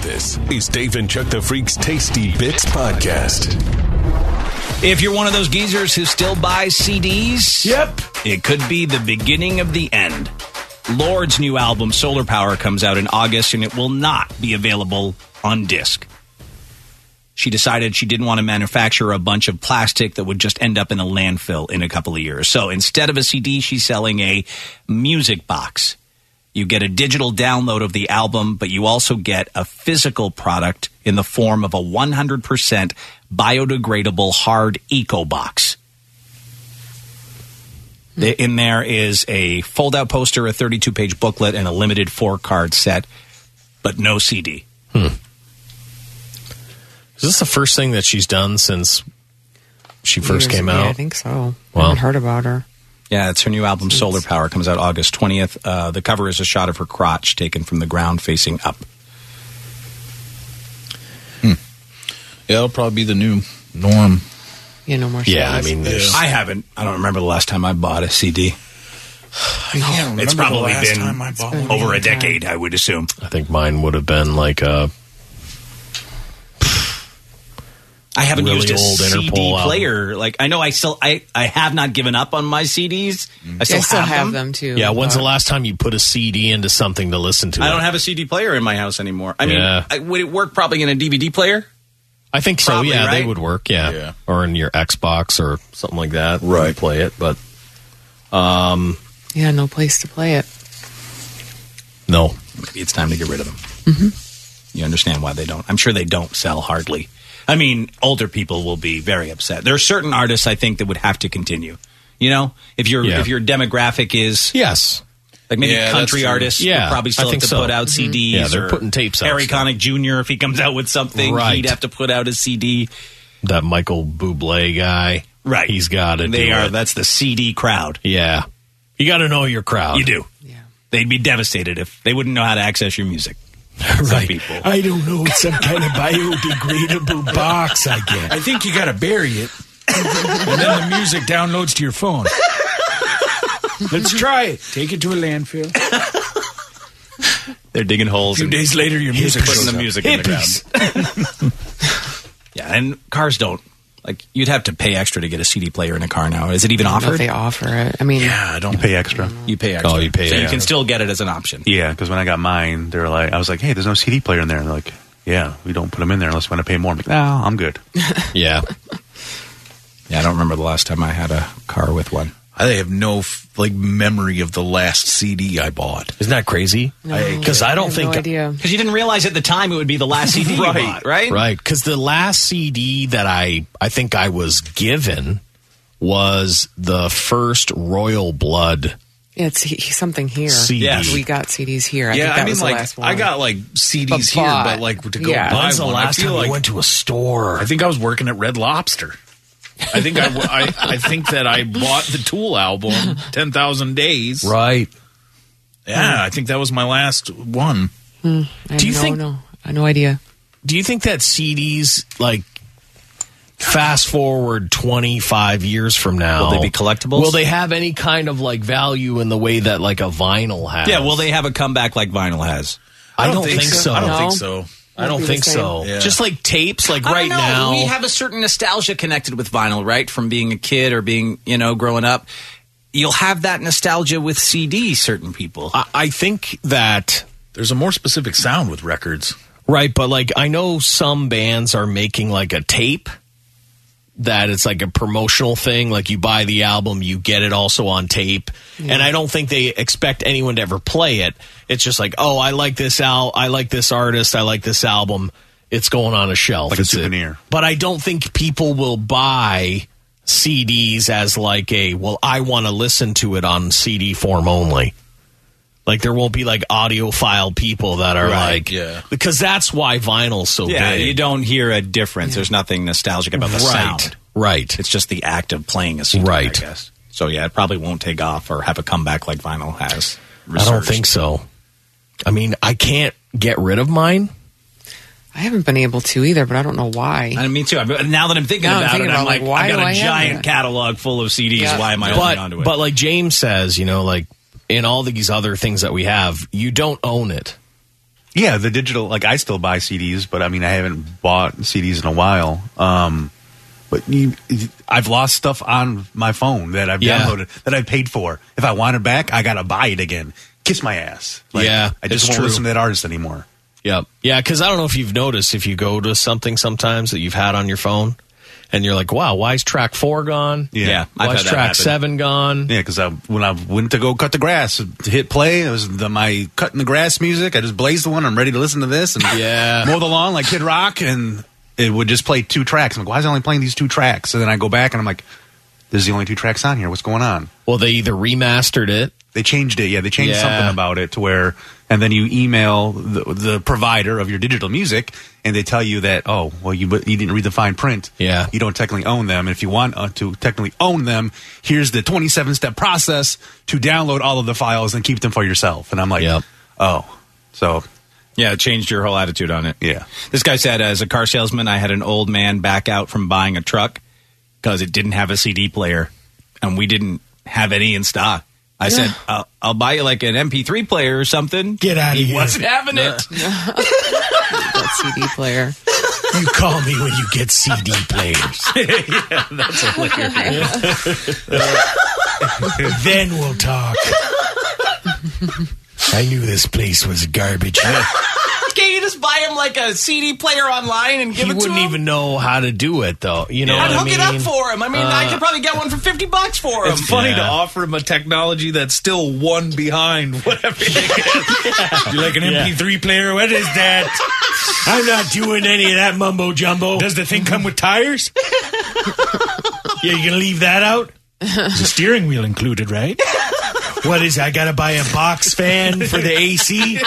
This is Dave and Chuck the Freak's Tasty Bits Podcast. If you're one of those geezers who still buys CDs, Yep. it could be the beginning of the end. Lord's new album, Solar Power, comes out in August, and it will not be available on disc. She decided she didn't want to manufacture a bunch of plastic that would just end up in a landfill in a couple of years. So instead of a CD, she's selling a music box. You get a digital download of the album, but you also get a physical product in the form of a 100% biodegradable hard eco box. In there is a fold-out poster, a 32-page booklet, and a limited 4-card set, but no CD. Is this the first thing that she's done since she first came out? Yeah, I think so. I Well. haven't heard about her. Yeah, it's her new album, Solar Power, comes out August 20th. The cover is a shot of her crotch taken from the ground facing up. Yeah, it'll probably be the new norm. Yeah, no more Yeah, I CDs. mean, there's... I don't remember the last time I bought a CD. I can't remember It's probably the last been time I bought one. over a decade, I would assume. I think mine would have been like a... I haven't really used a old CD Interpol player. Like, I know I have not given up on my CDs. I Yeah, still, I still have them too. Yeah, when's but- the last time you put a CD into something to listen to? I don't have a CD player in my house anymore. I mean, Yeah. would it work probably in a DVD player? I think so, Probably, yeah, right? they would work, yeah. Yeah. Or in your Xbox or something like that. Right. You play it, but... Yeah, no place to play it. No. Maybe it's time to get rid of them. Mm-hmm. You understand why they don't. I'm sure they don't sell hardly. I mean, older people will be very upset. There are certain artists, I think, that would have to continue. You know, if your demographic is Yes. like maybe Yeah, country that's true. artists Yeah, would probably still I have think to so. put out CDs. Yeah, they're or putting tapes out Harry still. Connick Jr., if he comes out with something, Right. he'd have to put out a CD. That Michael Bublé guy. Right. He's got it. That's the CD crowd. Yeah. You got to know your crowd. You do. Yeah. They'd be devastated if they wouldn't know how to access your music. Some Right. people. I don't know. It's some kind of biodegradable box I get. I think you got to bury it, and then the music downloads to your phone. Let's try it. Take it to a landfill. They're digging holes. A few and days later, your music putting shows the up. music in the ground. Yeah, and cars don't. Like, you'd have to pay extra to get a CD player in a car now. Is it even I don't know if offered? they offer it. I mean, Yeah, don't pay extra. You pay extra. Oh, you pay So you extra. can still get it as an option. Yeah, because when I got mine, they were like, I was like, hey, there's no CD player in there. And they're like, yeah, we don't put them in there unless we want to pay more. I'm like, no, I'm good. Yeah. Yeah, I don't remember the last time I had a car with one. I have no memory of the last CD I bought. Isn't that crazy? Because I don't have think... no idea. Because you didn't realize at the time it would be the last CD you bought, right? Right, because the last CD that I think I was given was the first Royal Blood It's something here. CD. Yes. We got CDs here. I think that was the last one. I got CDs But here, bought. but to go Yeah. buy When's the one, last I feel time like you went to a store? I think I was working at Red Lobster. I think I think that I bought the Tool album, 10,000 Days. Right. Yeah, I think that was my last one. I have Do you think- I have no idea. Do you think that CDs, fast forward 25 years from now... Will they be collectibles? Will they have any kind of, value in the way that, a vinyl has? Yeah, will they have a comeback like vinyl has? I don't think so. I don't No. think so. I don't Won't be think the so. same. Yeah. Just like tapes, I don't right know. now. We have a certain nostalgia connected with vinyl, right? From being a kid or being, growing up. You'll have that nostalgia with CD, certain people. I think that... There's a more specific sound with records. Right, but I know some bands are making a tape that it's a promotional thing. You buy the album, you get it also on tape. And I don't think they expect anyone to ever play it. It's just oh, I like this I like this artist, I like this album. It's going on a shelf. Like a It's souvenir. But I don't think people will buy CDs as I want to listen to it on CD form only. There won't be audiophile people that are Right, yeah. because that's why vinyl's so Yeah, big. you don't hear a difference. There's nothing nostalgic about the sound. Right. It's just the act of playing a CD, Right. I guess. So, yeah, it probably won't take off or have a comeback like vinyl has. I don't think so. I mean, I can't get rid of mine. I haven't been able to either, but I don't know why. Me too. Now that I'm thinking Now I'm about thinking it, I'm about, why I got do a I have giant that? catalog full of CDs. Yeah. Why am I holding onto it? But like James says, in all these other things that we have, you don't own it. Yeah, the digital, like I still buy CDs, but I mean, I haven't bought CDs in a while. But I've lost stuff on my phone that I've downloaded that I paid for. If I want it back, I got to buy it again. Kiss my ass. Like, Yeah, I just it's won't true. listen to that artist anymore. Yep. Yeah, because I don't know if you've noticed if you go to something sometimes that you've had on your phone and you're like, wow, why is track 4 gone? Yeah, I've Why is had that track happen. 7 gone? Yeah, because when I went to go cut the grass, to hit play, it was my cutting the grass music. I just blazed the one. I'm ready to listen to this and mow the lawn like Kid Rock, and it would just play 2 tracks. I'm like, why is it only playing these 2 tracks? And then I go back and I'm like, there's the only 2 tracks on here. What's going on? Well, they either remastered it. They changed it. Yeah, they changed Yeah. something about it to where, and then you email the provider of your digital music, and they tell you that, oh, well, you didn't read the fine print. Yeah. You don't technically own them. And if you want to technically own them, here's the 27-step process to download all of the files and keep them for yourself. And I'm like, Yep. oh, so Yeah, it changed your whole attitude on it. yeah. This guy said, as a car salesman, I had an old man back out from buying a truck because it didn't have a CD player, and we didn't have any in stock. I said, I'll buy you like an MP3 player or something. Get out of He here. wasn't having it. That CD player. You call me when you get CD players. That's hilarious. Then we'll talk. I knew this place was garbage. Can't you just buy him like a CD player online and give He it to wouldn't him? even know how to do it, though. You know I'd what I hook mean? it up for him. I mean, I could probably get one for $50 for him. It's funny to Yeah. offer him a technology that's still one behind whatever you get. You like an MP3 player? What is that? I'm not doing any of that mumbo jumbo. Does the thing come with tires? Yeah, you gonna leave that out? There's a steering wheel included, right? What is? I gotta buy a box fan for the AC?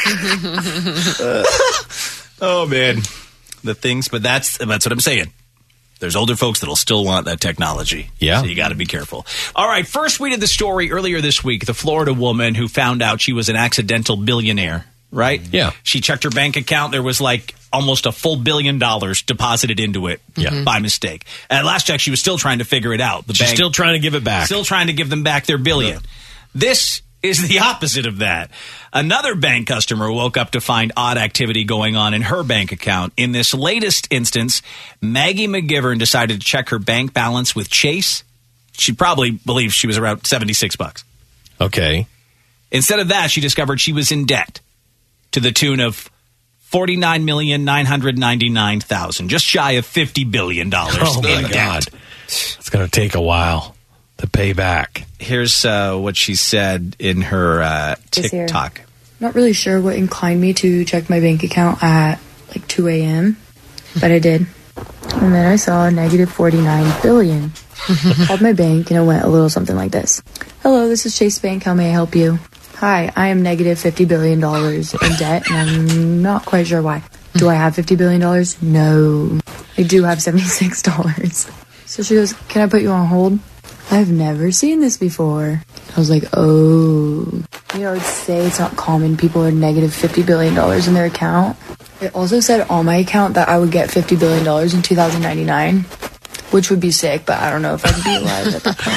Oh man, the things. But that's what I'm saying. There's older folks that'll still want that technology. Yeah. So you got to be careful. All right. First, we did the story earlier this week. The Florida woman who found out she was an accidental billionaire. Right? Yeah. She checked her bank account. There was like almost a full $1 billion deposited into it by mistake. At last check, she was still trying to figure it out. The She's bank still trying to give it back. still trying to give them back their $1 billion. This is the opposite of that. Another bank customer woke up to find odd activity going on in her bank account. In this latest instance, Maggie McGivern decided to check her bank balance with Chase. She probably believes she was around $76. Okay. Instead of that, she discovered she was in debt to the tune of $49,999,000, just shy of $50 billion Oh, in my debt. God. It's going to take a while to pay back. Here's what she said in her This here. TikTok. Not really sure what inclined me to check my bank account at like 2 a.m., but I did. And then I saw negative 49 billion. Called my bank and it went a little something like this. Hello, this is Chase Bank. How may I help you? Hi, I am negative $50 billion in debt and I'm not quite sure why. Do I have $50 billion? No. I do have $76. So she goes, can I put you on hold? I've never seen this before. I was like, oh. You know, it's say it's not common. People are negative $50 billion in their account. It also said on my account that I would get $50 billion in 2099, which would be sick, but I don't know if I could be alive at that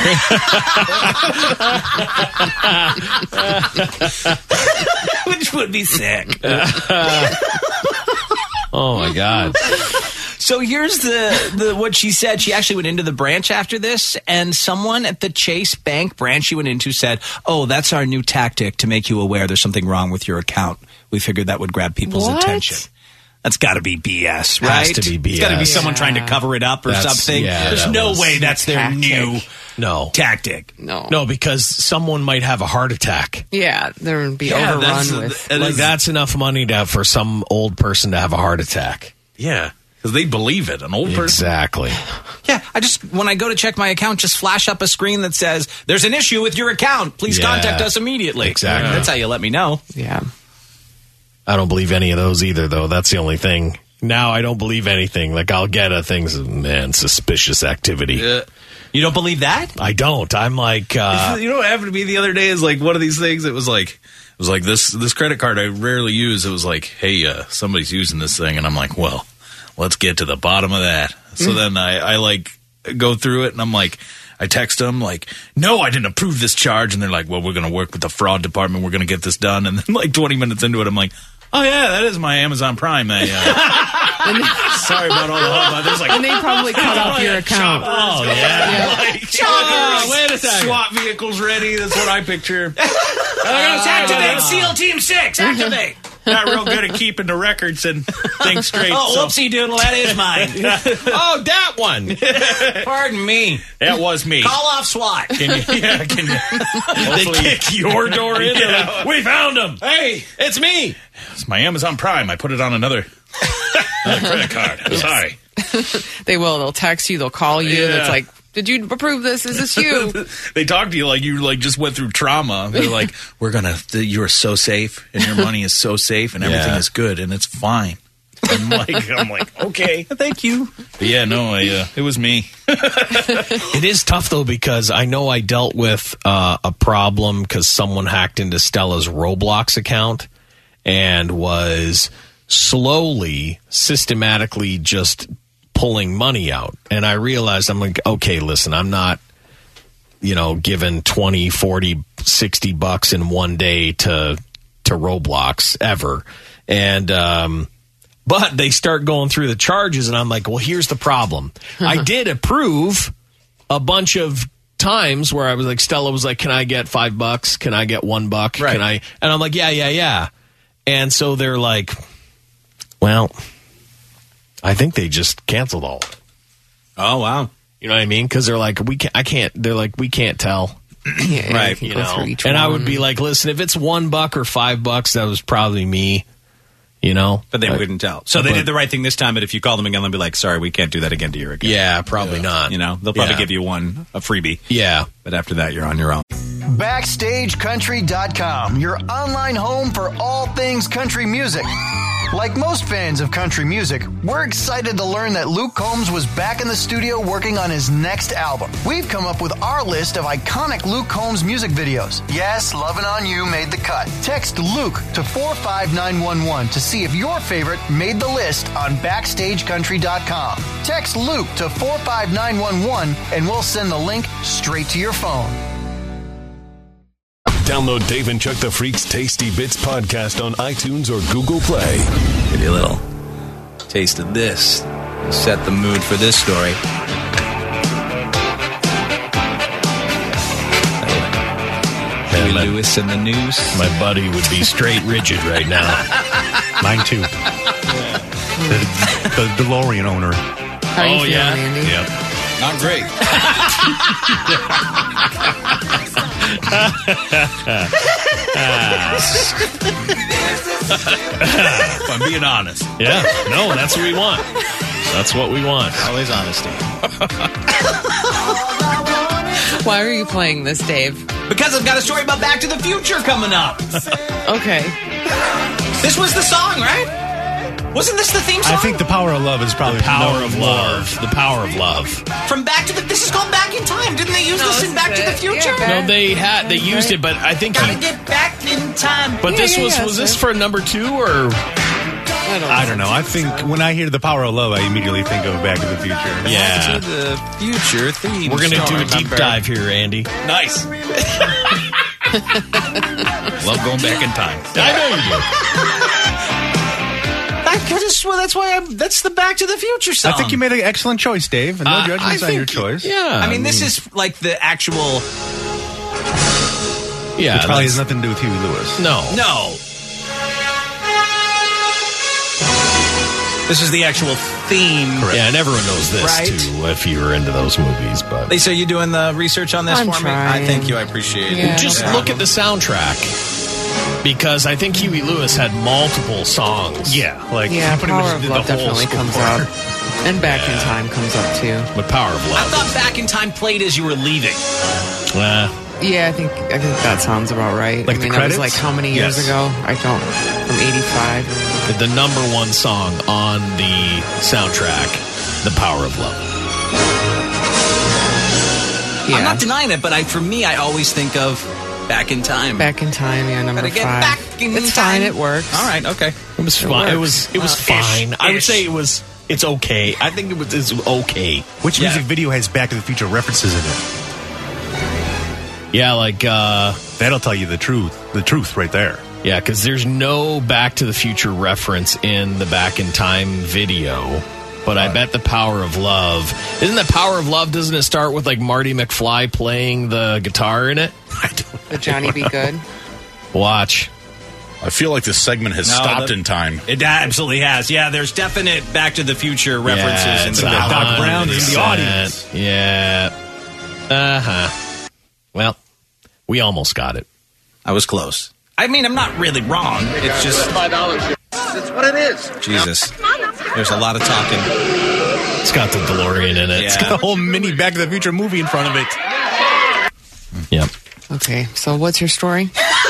point. Which would be sick. Oh, my God. So here's the what she said. She actually went into the branch after this, and someone at the Chase Bank branch she went into said, oh, that's our new tactic to make you aware there's something wrong with your account. We figured that would grab people's What? attention. That's got to be BS, right? Has to be It's got to be BS. someone trying to cover it up or That's- something. yeah, There's that no was way that's their tactic. new No. tactic. No. No, because someone might have a heart attack. Yeah, there would be Yeah, overrun that's- with. Like, that's enough money to have for some old person to have a heart attack. Yeah, because they believe it. An old person. Exactly. Yeah, when I go to check my account, just flash up a screen that says, there's an issue with your account. Please Yeah. contact us immediately. Exactly. That's how you let me know. Yeah. I don't believe any of those either, though. That's the only thing. Now I don't believe anything. Like, I'll get a thing, man, suspicious activity. You don't believe that? I don't. I'm like, You know what happened to me the other day is like one of these things. It was like this credit card I rarely use. It was like, hey, somebody's using this thing, and I'm like, well, let's get to the bottom of that. So then I like go through it, and I'm like, I text them like, no, I didn't approve this charge, and they're like, well, we're going to work with the fraud department. We're going to get this done. And then like 20 minutes into it, I'm like, Oh, yeah, that is my Amazon Prime. Sorry about all the hubbub. There's like, And they probably cut off your account. Oh, yeah. Like, wait a second. SWAT vehicles ready. That's what I picture. Activate SEAL Team 6. Activate. Not real good at keeping the records and things straight. Oh, so. whoopsie doodle. That is mine. Oh, that one. Pardon me. That was me. Call off SWAT. Can you? They kick your door in. Yeah. Like, we found him. Hey, It's me. it's my Amazon Prime. I put it on another credit card. Sorry. They will. They'll text you. They'll call you. Yeah. It's like, did you approve this? Is this you? They talk to you like you just went through trauma. They're like, you're so safe and your money is so safe and everything is good and it's fine. I'm like, okay, thank you. But yeah, no, it was me. It is tough, though, because I know I dealt with a problem because someone hacked into Stella's Roblox account and was slowly, systematically just pulling money out. And I realized, I'm like, okay, listen, I'm not, giving 20, 40, 60 bucks in one day to Roblox ever. And, but they start going through the charges, and I'm like, well, here's the problem. I did approve a bunch of times where I was like, Stella was like, can I get $5? Can I get $1? Right. Can I? And I'm like, yeah. And so they're like, well, I think they just canceled all of it. Oh, wow. You know what I mean? Because they're like, we can't tell. Yeah, Right, you You know, and I would be like, listen, if it's $1 or $5, that was probably me. But they wouldn't tell. So they did the right thing this time, but if you call them again, they'll be like, sorry, we can't do that again to your account. Yeah, probably not. They'll probably give you a freebie. Yeah. But after that, you're on your own. BackstageCountry.com, your online home for all things country music. Like most fans of country music, we're excited to learn that Luke Combs was back in the studio working on his next album. We've come up with our list of iconic Luke Combs music videos. Yes, Lovin' On You made the cut. Text Luke to 45911 to see if your favorite made the list on BackstageCountry.com. Text Luke to 45911 and we'll send the link straight to your phone. Download Dave and Chuck the Freak's Tasty Bits podcast on iTunes or Google Play. Give you a little taste of this. Set the mood for this story. Huey Lewis in the news. My buddy would be straight rigid right now. Mine too. The DeLorean owner. How you feeling, Andy? Yep. Not great. If I'm being honest. Yeah. No, that's what we want. That's what we want. Always honesty. Why are you playing this, Dave? Because I've got a story about Back to the Future coming up. Okay. This was the song, right? Wasn't this the theme song? I think The Power of Love is probably The Power of Love. The Power of Love. From Back to the... This is called Back in Time. Didn't they use this in Back to the Future? Yeah, No, they used it, but I think Gotta get back in time. But this was yeah, this sir. for number 2 or? I don't know. I think when I hear The Power of Love, I immediately think of Back to the Future. Yeah. To the Future theme. We're gonna song. do a deep dive here, Andy. Nice. Love going back in time. I know you do. That's the Back to the Future song. I think you made an excellent choice, Dave, and no judgments on your choice. Yeah. I mean, this is like the actual... Yeah. Which probably has nothing to do with Huey Lewis. No. No. This is the actual theme. Yeah, and everyone knows this Right. too if you were into those movies. But Lisa, you doing the research on this I'm for me? trying. I thank you. I appreciate Yeah. it. just look at the soundtrack because I think Huey Lewis had multiple songs. Yeah, like Yeah, pretty much Power of did Love the whole definitely score. comes up. And Back in Time comes up, too. But Power of I Love. thought Back in Time played as you were leaving. Yeah, I think that sounds about right. Like I the mean, that was credits? like how many years Yes. ago? I don't... From 85? The number 1 song on the soundtrack, The Power of Love. Yeah. I'm not denying it, but for me, I always think of Back in Time. Back in Time, yeah, number Gotta 5. get back in It's time. fine, it works. All right, okay. It was fine. It was fine. I would ish. say it's okay. I think it's okay. Which Yeah. music video has Back to the Future references in it? Yeah, like That'll tell you the truth. The truth right there. Yeah, because there's no Back to the Future reference in the Back in Time video. But I bet the Power of Love... Isn't the Power of Love, doesn't it start with like Marty McFly playing the guitar in it? The Johnny Be Good. Watch. I feel like this segment has stopped in time. It absolutely has. Yeah, there's definite Back to the Future references in the Doc Brown is in the audience. Yeah. Uh-huh. Well, we almost got it. I was close. I mean, I'm not really wrong. It's just... $5. That's what it is. Jesus. There's a lot of talking. It's got the DeLorean in it. It's got the whole mini Back to the Future movie in front of it. Yep. Okay, so what's your story?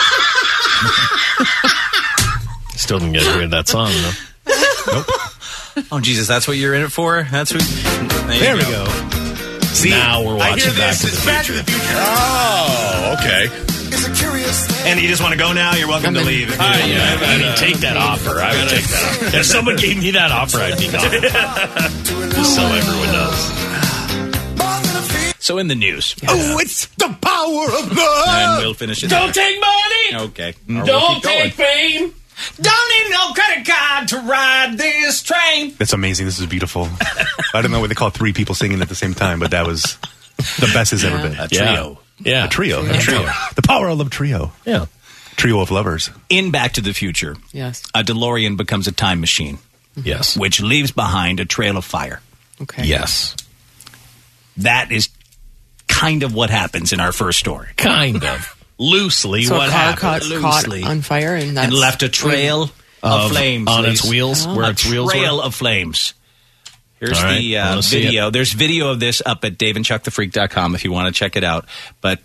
Still didn't get to hear that song, though. Nope. Oh, Jesus, that's what you're in it for? That's what... There we go. See, now we're watching Back to the Future. Oh, okay. And you just want to go now? You're welcome to leave. I mean, take that offer. I would take that offer. If someone gave me that offer, I'd be gone. Just so everyone knows. So in the news. Oh, it's the power of God. And we'll finish it. Don't take money. Okay. Don't take fame. Don't need no credit card to ride this train. That's amazing. This is beautiful. I don't know what they call three people singing at the same time, but that was the best it's ever been. A trio. Yeah. A trio. The Power of Love trio. Yeah. Trio of lovers. In Back to the Future, Yes. a DeLorean becomes a time machine, Yes. which leaves behind a trail of fire. Okay. Yes. That is kind of what happens in our first story. Kind of. Loosely, So what a car happened? caught on fire and that's... And left a trail of flames. On its Lise. wheels? Where its wheels were? A trail of flames. Here's All right, I wanna the see video. it. There's video of this up at daveandchuckthefreak.com if you want to check it out. But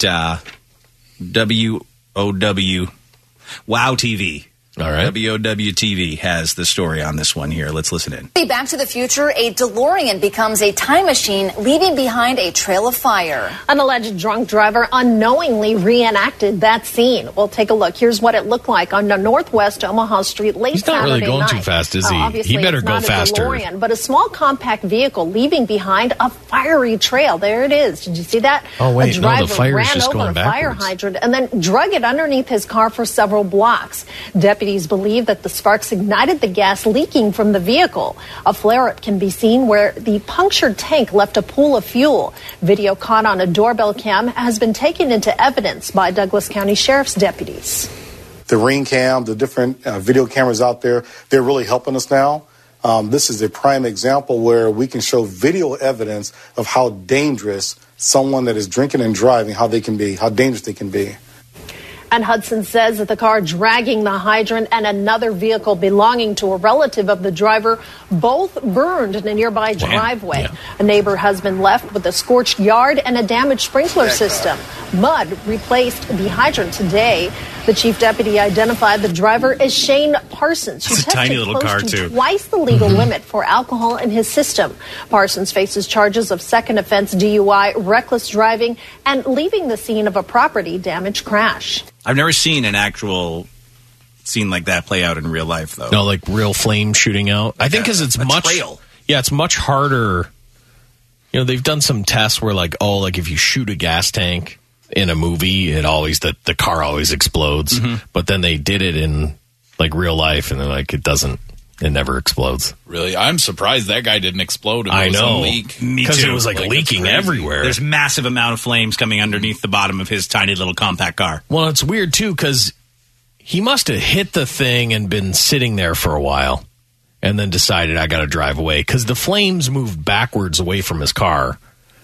WOW Wow TV. All right. WOW-TV has the story on this one here. Let's listen in. Back to the Future, a DeLorean becomes a time machine, leaving behind a trail of fire. An alleged drunk driver unknowingly reenacted that scene. We'll take a look. Here's what it looked like on the Northwest Omaha Street late He's not Saturday really going night. too fast, is he? Obviously, He better it's go not faster. A DeLorean, but a small compact vehicle leaving behind a fiery trail. There it is. Did you see that? Oh, wait, a no, the driver fire is ran just over going a fire backwards. hydrant and then drug it underneath his car for several blocks. Deputies believe that the sparks ignited the gas leaking from the vehicle. A flare-up can be seen where the punctured tank left a pool of fuel. Video caught on a doorbell cam has been taken into evidence by Douglas County Sheriff's deputies. The Ring Cam, the different video cameras out there, they're really helping us now. This is a prime example where we can show video evidence of how dangerous someone that is drinking and driving, how dangerous they can be. And Hudson says that the car dragging the hydrant and another vehicle belonging to a relative of the driver both burned in a nearby driveway. Yeah. A neighbor has been left with a scorched yard and a damaged sprinkler system. Mud replaced the hydrant today. The chief deputy identified the driver as Shane Parsons, who It's a tested tiny little close car, to too. twice the legal limit for alcohol in his system. Parsons faces charges of second offense DUI, reckless driving, and leaving the scene of a property damage crash. I've never seen an actual scene like that play out in real life, though. No, like real flame shooting out. I think because it's much... trail. Yeah, it's much harder. You know, they've done some tests where like if you shoot a gas tank in a movie, the car always explodes. Mm-hmm. But then they did it in like real life, and they're like, it never explodes. Really? I'm surprised that guy didn't explode. I know. Leak. Me Because too. it was like leaking crazy. everywhere. There's massive amount of flames coming underneath the bottom of his tiny little compact car. Well, it's weird too because he must have hit the thing and been sitting there for a while, and then decided I got to drive away because the flames moved backwards away from his car.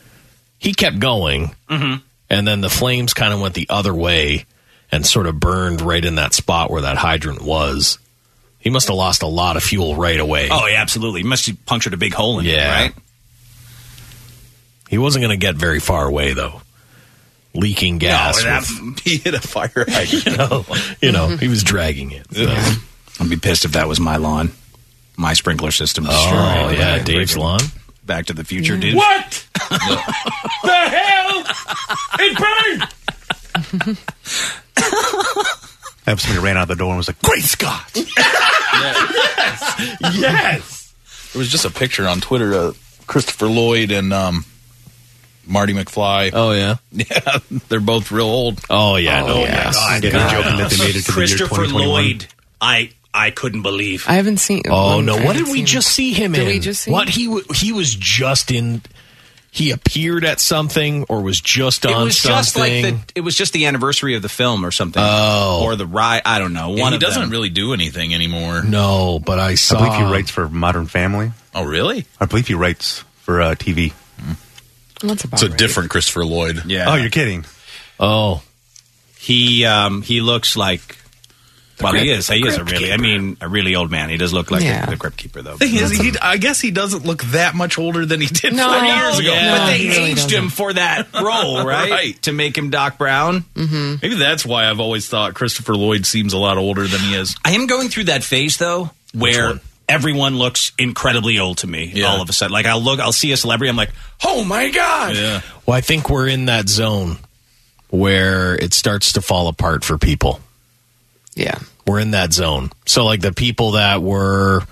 He kept going, and then the flames kind of went the other way and sort of burned right in that spot where that hydrant was. He must have lost a lot of fuel right away. Oh, yeah, absolutely. He must have punctured a big hole in it, right? He wasn't going to get very far away, though. Leaking gas. He hit a fire hydrant. you know, he was dragging it. So. I'd be pissed if that was my lawn. My sprinkler system destroyed. Oh, yeah, Dave's lawn. Back to the Future, dude. What? The hell? It burned! Somebody ran out the door and was like, "Great Scott!" Yes. There was just a picture on Twitter of Christopher Lloyd and Marty McFly. Oh, yeah? Yeah, they're both real old. Oh, yeah. Oh, yeah. God. Joking that they made it to the year Christopher 2021. Lloyd, I couldn't believe. I haven't seen. Oh, no. I What haven't did we seen just see him in? Did we just see What? him? He was just in... He appeared at something or was just on something. It was just the anniversary of the film or something. Oh. Or the ride. I don't know. One he of doesn't them. really do anything anymore. No, but I saw... I believe he writes for Modern Family. Oh, really? I believe he writes for TV. That's about It's a right. different Christopher Lloyd. Yeah. Oh, you're kidding. Oh. He looks like... Well, he is. He is a really old man. He does look like the Crypt Keeper, though. Thing is, I guess he doesn't look that much older than he did 40 years ago. Yeah. But they he really aged him for that role, right? Right. To make him Doc Brown. Mm-hmm. Maybe that's why I've always thought Christopher Lloyd seems a lot older than he is. I am going through that phase, though, where everyone looks incredibly old to me all of a sudden. Like, I'll see a celebrity, I'm like, oh, my God. Yeah. Well, I think we're in that zone where it starts to fall apart for people. Yeah. We're in that zone. So, like, the people that were,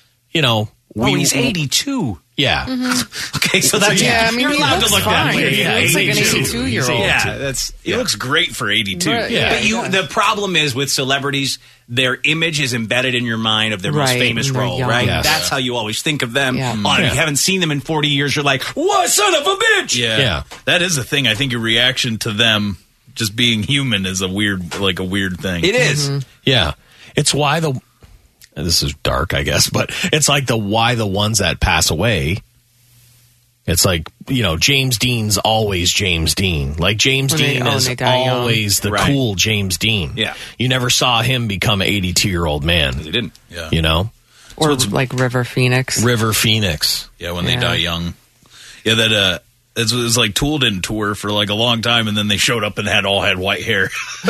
he's 82. Yeah. Mm-hmm. Okay, so that's you're he allowed looks to look that fine. way. He looks like an 82-year-old. Yeah, He looks great for 82. Right. But the problem is with celebrities, their image is embedded in your mind of their most Right, famous and they're role, young. right? Yes. That's how you always think of them. Yeah. Oh, if you haven't seen them in 40 years, you're like, what, son of a bitch? Yeah. That is the thing. I think your reaction to them just being human is a weird thing. It is. Mm-hmm. Yeah. It's why this is dark, I guess, but it's like why the ones that pass away. It's like, James Dean's always James Dean. Like, James Dean is always the cool James Dean. Yeah. You never saw him become an 82-year-old man. He didn't. Yeah. Or like River Phoenix. River Phoenix. Yeah, when they die young. Yeah, that it was like Tool didn't tour for like a long time, and then they showed up and had white hair.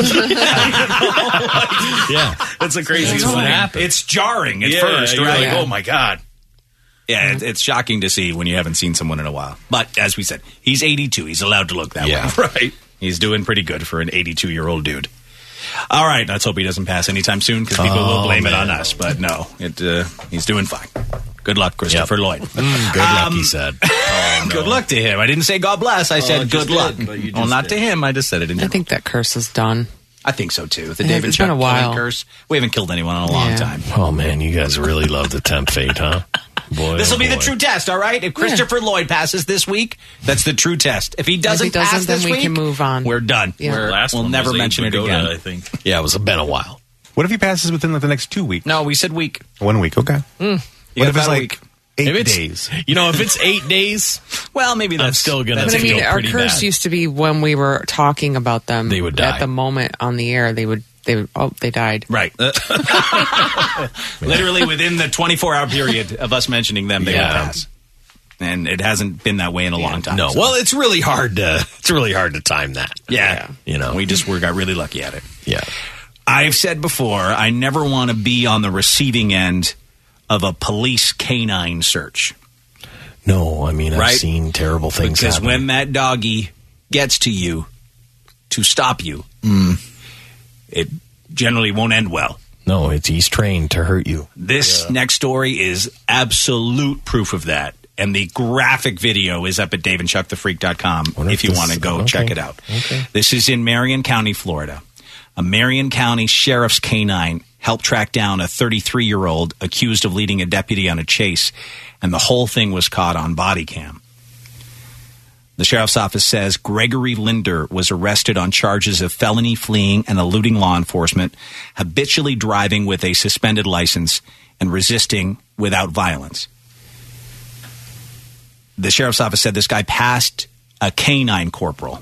Yeah. That's the craziest thing. It's jarring at Yeah, first, you're right? like, oh my God. Yeah, it's shocking to see when you haven't seen someone in a while. But as we said, he's 82. He's allowed to look that way. Right. He's doing pretty good for an 82-year-old dude. All right, let's hope he doesn't pass anytime soon because people will blame it on us. But no, he's doing fine. Good luck, Christopher Lloyd. Good luck, he said. Good luck to him. I didn't say God bless. I said good luck. Well, not to him. I just said it in I think that curse is done. I think so, too. The Yeah, David it's Chuck been a while. killing curse. We haven't killed anyone in a long time. Oh, man, you guys really love to tempt fate, huh? Boy, This will be the boy. true test, all right? If Christopher Lloyd passes this week, that's the true test. If he doesn't, doesn't, pass then this we week, can move on. we're done. Yeah. We'll never mention it again. I think. Yeah, it's been a while. What if he passes within the next 2 weeks? No, we said week. 1 week, okay. You What got if it's about a like week. 8 If it's- days? If it's 8 days, Well, maybe I'm that's still going to But I mean, feel our pretty curse bad. used to be when we were talking about them. They would die. At the moment on the air, they died. Right. Literally within the 24-hour period of us mentioning them, they would pass. And it hasn't been that way in a long time. No, so. well, it's really hard to time that. Yeah. We got really lucky at it. Yeah. I've said before, I never want to be on the receiving end of a police canine search. No, I mean, I've Right? seen terrible things Because happen. when that doggy gets to you to stop you, it generally won't end well. No, he's trained to hurt you. This next story is absolute proof of that. And the graphic video is up at daveandchuckthefreak.com if you want to go check it out. Okay. This is in Marion County, Florida. A Marion County sheriff's canine helped track down a 33-year-old accused of leading a deputy on a chase, and the whole thing was caught on body cam. The sheriff's office says Gregory Linder was arrested on charges of felony fleeing and eluding law enforcement, habitually driving with a suspended license, and resisting without violence. The sheriff's office said this guy passed a canine corporal.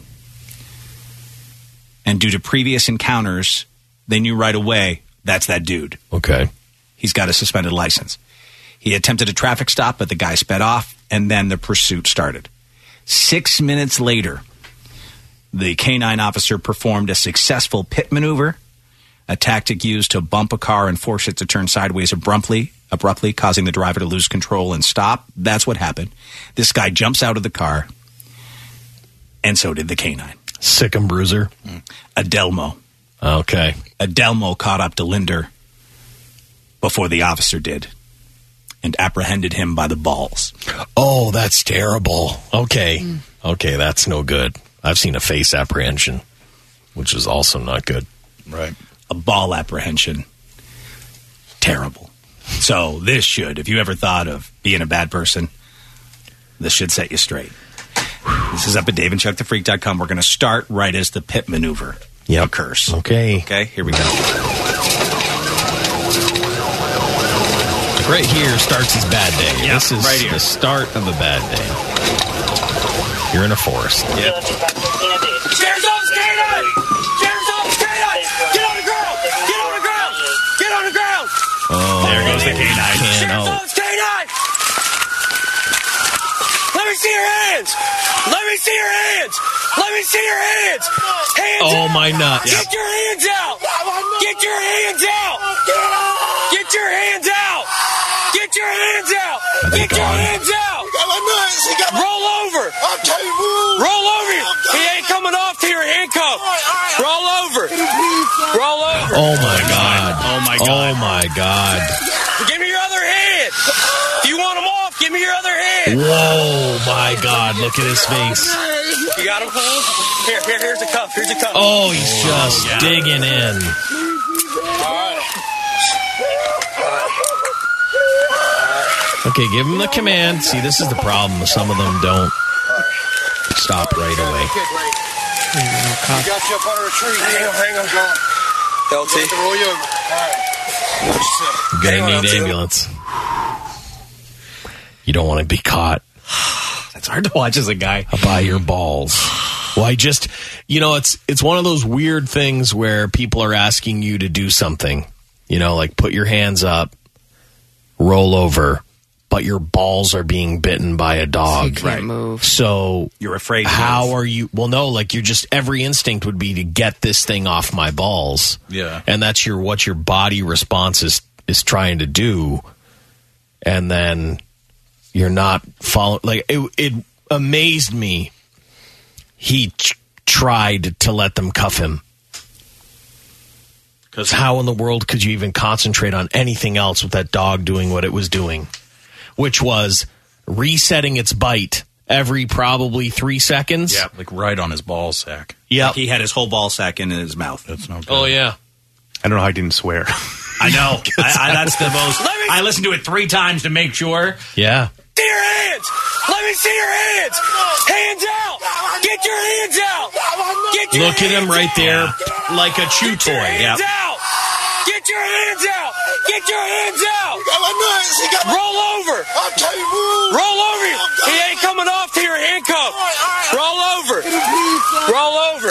And due to previous encounters, they knew right away that's that dude. Okay. He's got a suspended license. He attempted a traffic stop, but the guy sped off, and then the pursuit started. 6 minutes later, the canine officer performed a successful pit maneuver, a tactic used to bump a car and force it to turn sideways abruptly, causing the driver to lose control and stop. That's what happened. This guy jumps out of the car, and so did the canine. Sick and bruiser. Adelmo. Okay. Adelmo caught up to Linder before the officer did. and apprehended him by the balls. Oh, that's terrible. Okay. Okay, that's no good. I've seen a face apprehension, which is also not good. Right. A ball apprehension. Terrible. So this should, if you ever thought of being a bad person, this should set you straight. This is up at DaveandChuckTheFreak.com. We're going to start right as the pit maneuver occurs. Okay. Okay, here we go. Right here starts his bad day. Yeah, this is right here. the start of a bad day. You're in a forest. Yep. Sheriff's Office K-9! Sheriff's Office K-9! Get on the ground! Get on the ground! Get on the ground! Oh, there goes the K9. Sheriff's Office K-9! Let me see your hands! Let me see your hands! Let me see your hands! Hands Oh, out! my nuts. Get your hands out! Get your hands out! Get your hands out! Get your hands out! Get your hands out! Roll over! Roll over! He ain't coming off to your handcuff! Roll over! Roll over! Oh, my God. Oh, my God. Oh, my God. Give me your other hand! If you want them off, give me your other hand! Whoa, my God. Look at his face. You got him? Here's a cuff. Here's a cuff. Oh, he's just digging in. Okay, give him the command. See, this is the problem. Some of them don't stop right away. You got you up under a tree. Hang on. LT. Roll you over. All right. You're going to need ambulance. You don't want to be caught. That's hard to watch as a guy. By your balls. Well, I just, it's one of those weird things where people are asking you to do something. Like put your hands up, roll over, but your balls are being bitten by a dog. So you can't move. So you're afraid. How are you? Well, no, you're just, every instinct would be to get this thing off my balls. Yeah. And that's what your body response is trying to do. And then you're not following. It amazed me. He tried to let them cuff him. Because how in the world could you even concentrate on anything else with that dog doing what it was doing? Which was resetting its bite every probably 3 seconds. Yeah, right on his ball sack. Yeah. He had his whole ball sack in his mouth. That's no good. Oh, yeah. I don't know how I didn't swear. I know. That's the most. I listened to it 3 times to make sure. Yeah. See your hands! Let me see your hands! Hands out! Get your hands out! Get your Look at him right there like a chew toy. Hands out! Get your hands out! Get your hands out! Roll over! Roll over! He ain't coming off to your handcuff! Roll over! Roll over!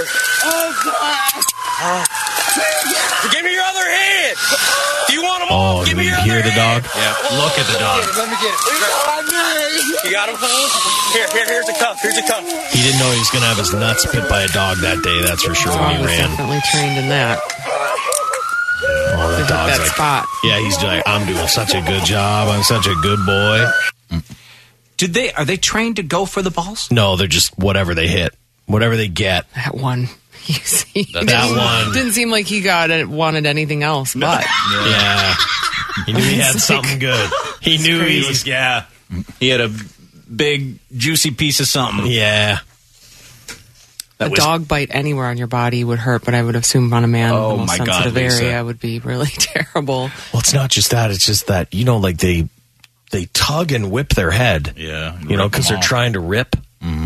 Give me your other hand! If you want them off, give me your other hear the dog? Yeah, look at the dog. Let me get it. You got him? Here's a cuff. Here's a cuff. He didn't know he was going to have his nuts bit by a dog that day, that's for sure, when he Dog was ran. definitely trained in that. Oh, To hit that spot. Yeah, he's like, I'm doing such a good job. I'm such a good boy. Are they trained to go for the balls? No, they're just whatever they hit, whatever they get. That one. You see, That one. didn't seem like he wanted anything else, but Yeah. He knew he had something good. He knew he was. Yeah. He had a big, juicy piece of something. Yeah. a dog bite anywhere on your body would hurt, but I would assume on a man, the most sensitive area would be really terrible. Well, it's not just that. It's just that, they tug and whip their head. Yeah. Because they're trying to rip. Mm-hmm.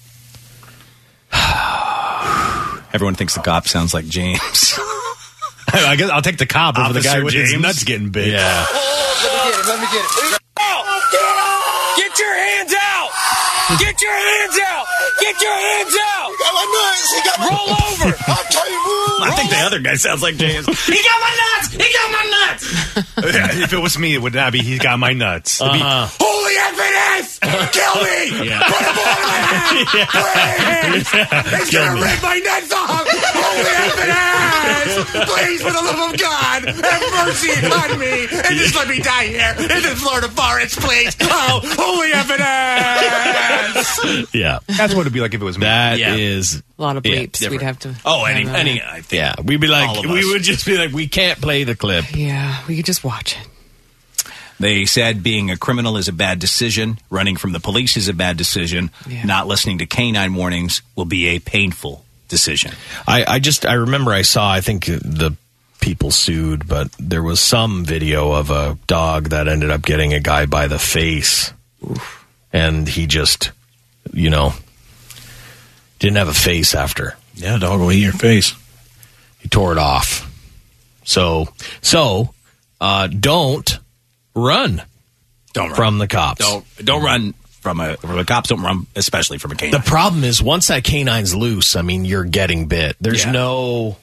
Everyone thinks the cop sounds like James. I guess I'll take the cop over the guy with his James. nuts getting big. Yeah. Let me get it. Get your hands out! Get your hands out! Get your hands out! Roll over! I think the other guy sounds like James. He got my nuts! He got my nuts! If it was me, it would not be he's got my nuts. It'd be, Holy evidence! Kill me! Yeah. Put a bullet in my head! Please! He's gonna rip my nuts off! Holy evidence! Please, for the love of God, have mercy on me and just let me die here in the Florida forest, please! Oh, holy evidence! Yeah. That's what it'd be like if it was me. That is A lot of bleeps. different. We'd have to. I think. Yeah. We'd be All like, of we us. would just be like, we can't play the clip. Yeah, we could just watch it. They said being a criminal is a bad decision. Running from the police is a bad decision. Yeah. Not listening to canine warnings will be a painful decision. I remember I think the people sued, but there was some video of a dog that ended up getting a guy by the face. Oof. And he just, didn't have a face after. Yeah, dog will eat your face. He tore it off. So don't run from the cops. Don't run from the cops. Don't run, especially from a canine. The problem is once that canine's loose, I mean, you're getting bit. There's no.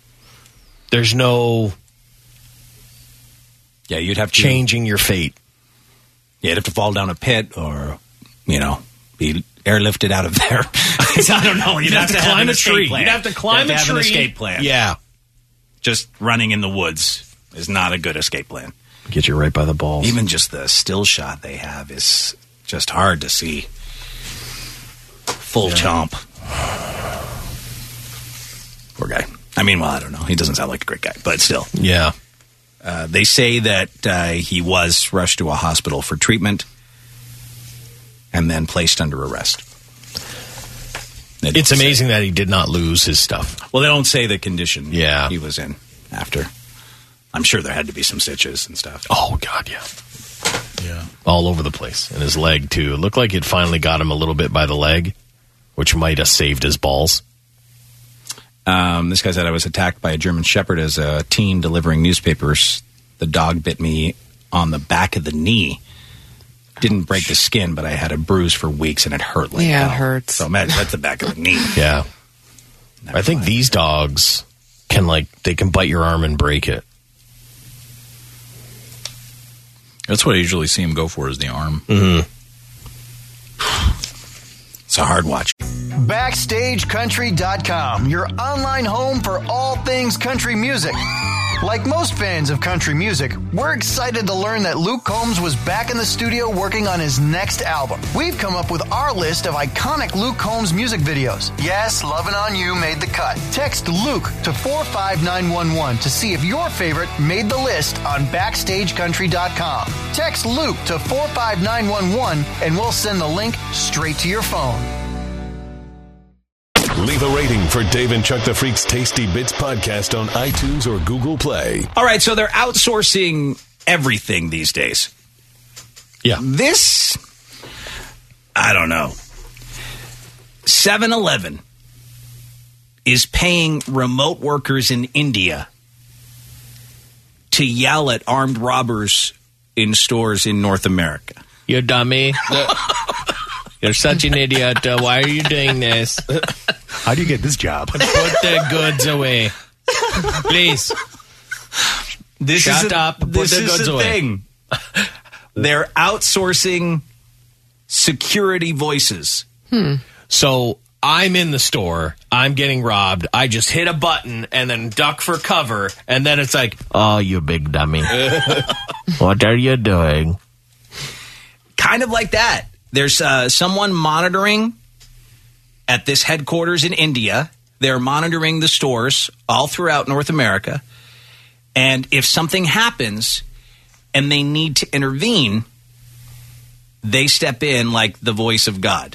Yeah, you'd have to changing your fate. Yeah, you'd have to fall down a pit or, be airlifted out of there. I don't know. You'd have to climb a tree. Plan. You'd have to climb a tree. Have an escape plan. Yeah. Just running in the woods is not a good escape plan. Get you right by the balls. Even just the still shot they have is just hard to see. Full chomp. Poor guy. I mean, well, I don't know. He doesn't sound like a great guy, but still. Yeah. They say that he was rushed to a hospital for treatment and then placed under arrest. It's amazing that he did not lose his stuff. Well, they don't say the condition he was in after. I'm sure there had to be some stitches and stuff. Oh, God, yeah. Yeah. All over the place. And his leg, too. It looked like it finally got him a little bit by the leg, which might have saved his balls. This guy said, I was attacked by a German Shepherd as a teen delivering newspapers. The dog bit me on the back of the knee. Didn't break the skin, but I had a bruise for weeks and it hurt like hell. It hurts. So imagine that's the back of the knee. Yeah. I think these dogs they can bite your arm and break it. That's what I usually see him go for, is the arm. Mm-hmm. It's a hard watch. BackstageCountry.com, your online home for all things country music. Like most fans of country music, we're excited to learn that Luke Combs was back in the studio working on his next album. We've come up with our list of iconic Luke Combs music videos. Yes, Lovin' On You made the cut. Text Luke to 45911 to see if your favorite made the list on BackstageCountry.com. Text Luke to 45911 and we'll send the link straight to your phone. Leave a rating for Dave and Chuck the Freak's Tasty Bits podcast on iTunes or Google Play. All right, so they're outsourcing everything these days. Yeah. This, I don't know. 7-Eleven is paying remote workers in India to yell at armed robbers in stores in North America. You dummy. You're such an idiot. Why are you doing this? How do you get this job? Put the goods away. Please. Shut up. Put the goods away. Thing. They're outsourcing security voices. So I'm in the store. I'm getting robbed. I just hit a button and then duck for cover. And then it's like, oh, you big dummy. What are you doing? Kind of like that. There's someone monitoring at this headquarters in India. They're monitoring the stores all throughout North America. And if something happens and they need to intervene, they step in like the voice of God.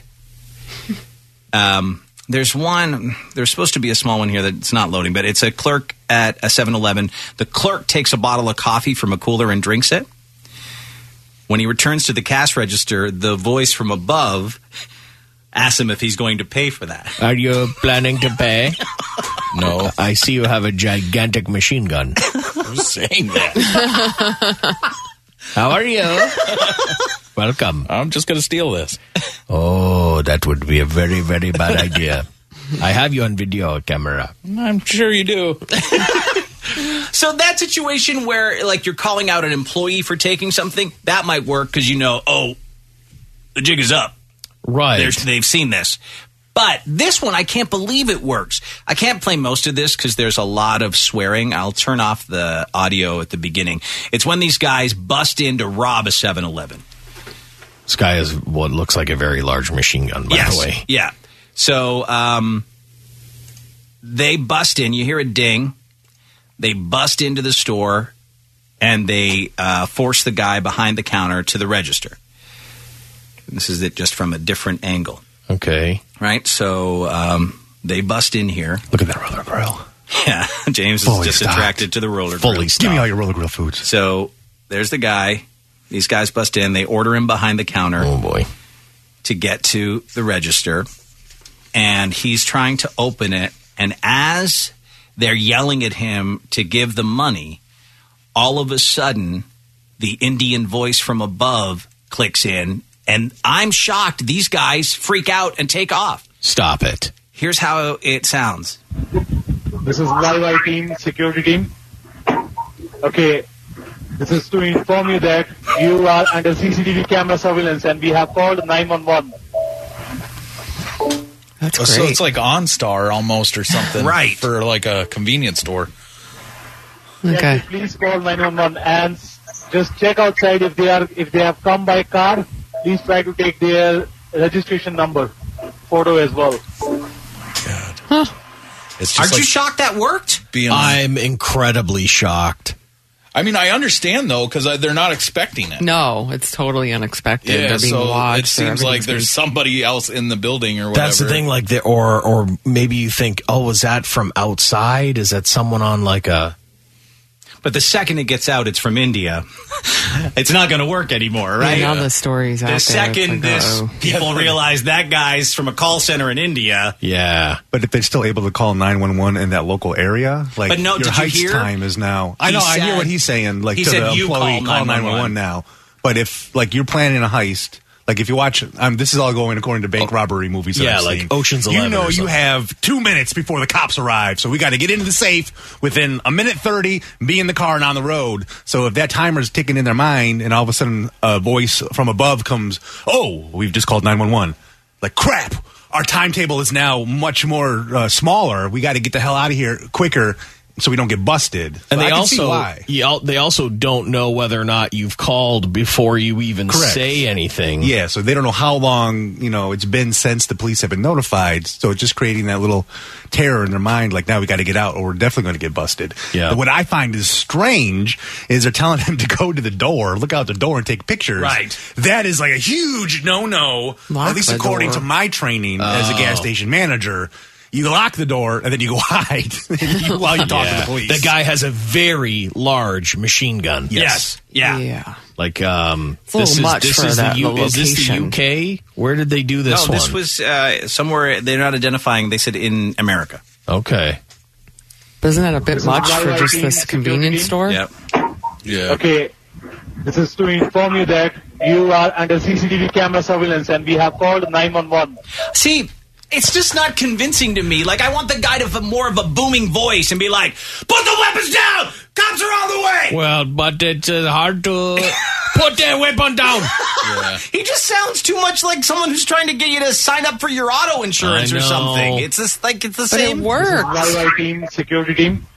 There's supposed to be a small one here that's not loading, but it's a clerk at a 7-Eleven. The clerk takes a bottle of coffee from a cooler and drinks it. When he returns to the cash register, the voice from above asks him if he's going to pay for that. Are you planning to pay? No. I see you have a gigantic machine gun. Who's saying that? How are you? Welcome. I'm just going to steal this. Oh, that would be a very, very bad idea. I have you on video camera. I'm sure you do. So that situation where, like, you're calling out an employee for taking something, that might work because the jig is up. Right. They've seen this. But this one, I can't believe it works. I can't play most of this because there's a lot of swearing. I'll turn off the audio at the beginning. It's when these guys bust in to rob a 7-Eleven. This guy has what looks like a very large machine gun, by the way. Yeah. So they bust in. You hear a ding. They bust into the store, and they force the guy behind the counter to the register. This is it just from a different angle. Okay. Right? So they bust in here. Look at that roller grill. Yeah, James is just attracted to the roller grill. Fully stocked. Give me all your roller grill foods. So there's the guy. These guys bust in. They order him behind the counter. Oh, boy. To get to the register. And he's trying to open it. And as they're yelling at him to give the money, all of a sudden, the Indian voice from above clicks in. And I'm shocked. These guys freak out and take off. Stop it. Here's how it sounds. This is YY team, security team. Okay, this is to inform you that you are under CCTV camera surveillance and we have called 911. That's great. So it's like OnStar almost or something. Right. For like a convenience store. Okay. Yes, please call 911 and just check outside if they have come by car. Please try to take their registration number, photo as well. God. Huh. It's just Aren't like you shocked that worked? I'm incredibly shocked. I mean, I understand, though, because they're not expecting it. No, it's totally unexpected. Yeah, They're being so watched. it seems like there's somebody else in the building or whatever. That's the thing, like, or maybe you think, oh, was that from outside? Is that someone on like a... But the second it gets out, it's from India. It's not going to work anymore, right? Yeah, now the story's out there. The second people realize that guy's from a call center in India. Yeah. But if they're still able to call 911 in that local area, like but no, your heist time is now. I know, I hear what he's saying. Like, to the employee, call 911 now. But if, like, you're planning a heist, like, if you watch, this is all going according to bank robbery movies. Yeah, like seen. Ocean's 11. You know, you have 2 minutes before the cops arrive, so we got to get into the safe within a minute 30, be in the car and on the road. So if that timer's ticking in their mind, and all of a sudden a voice from above comes, "Oh, we've just called 911." Like, crap! Our timetable is now much more smaller. We got to get the hell out of here quicker, so we don't get busted. So And they also don't know whether or not you've called before you even Correct. say anything. Yeah, so they don't know how long, it's been since the police have been notified. So it's just creating that little terror in their mind, like, now we got to get out or we're definitely going to get busted. Yeah. But what I find is strange is they're telling them to go to the door, look out the door and take pictures. Right. That is like a huge no-no, Lock at least the according door. to my training as a gas station manager. You lock the door and then you go hide while you talk to the police. The guy has a very large machine gun. Yes. Yeah. Yeah. Like, It's a little much for is that is this the location. UK? Where did they do this No, one? this was somewhere they're not identifying. They said in America. Okay. But isn't that a bit This is much for YY just team, this security convenience team. store? Yep. Yeah. Okay, this is to inform you that you are under CCTV camera surveillance and we have called 911. See, it's just not convincing to me. Like, I want the guy to have more of a booming voice and be like, "Put the weapons down! Cops are on the way!" Well, but it's hard to put that weapon down. Yeah. He just sounds too much like someone who's trying to get you to sign up for your auto insurance I or know. something. It's just like it's the But same. it works. YY team, security team.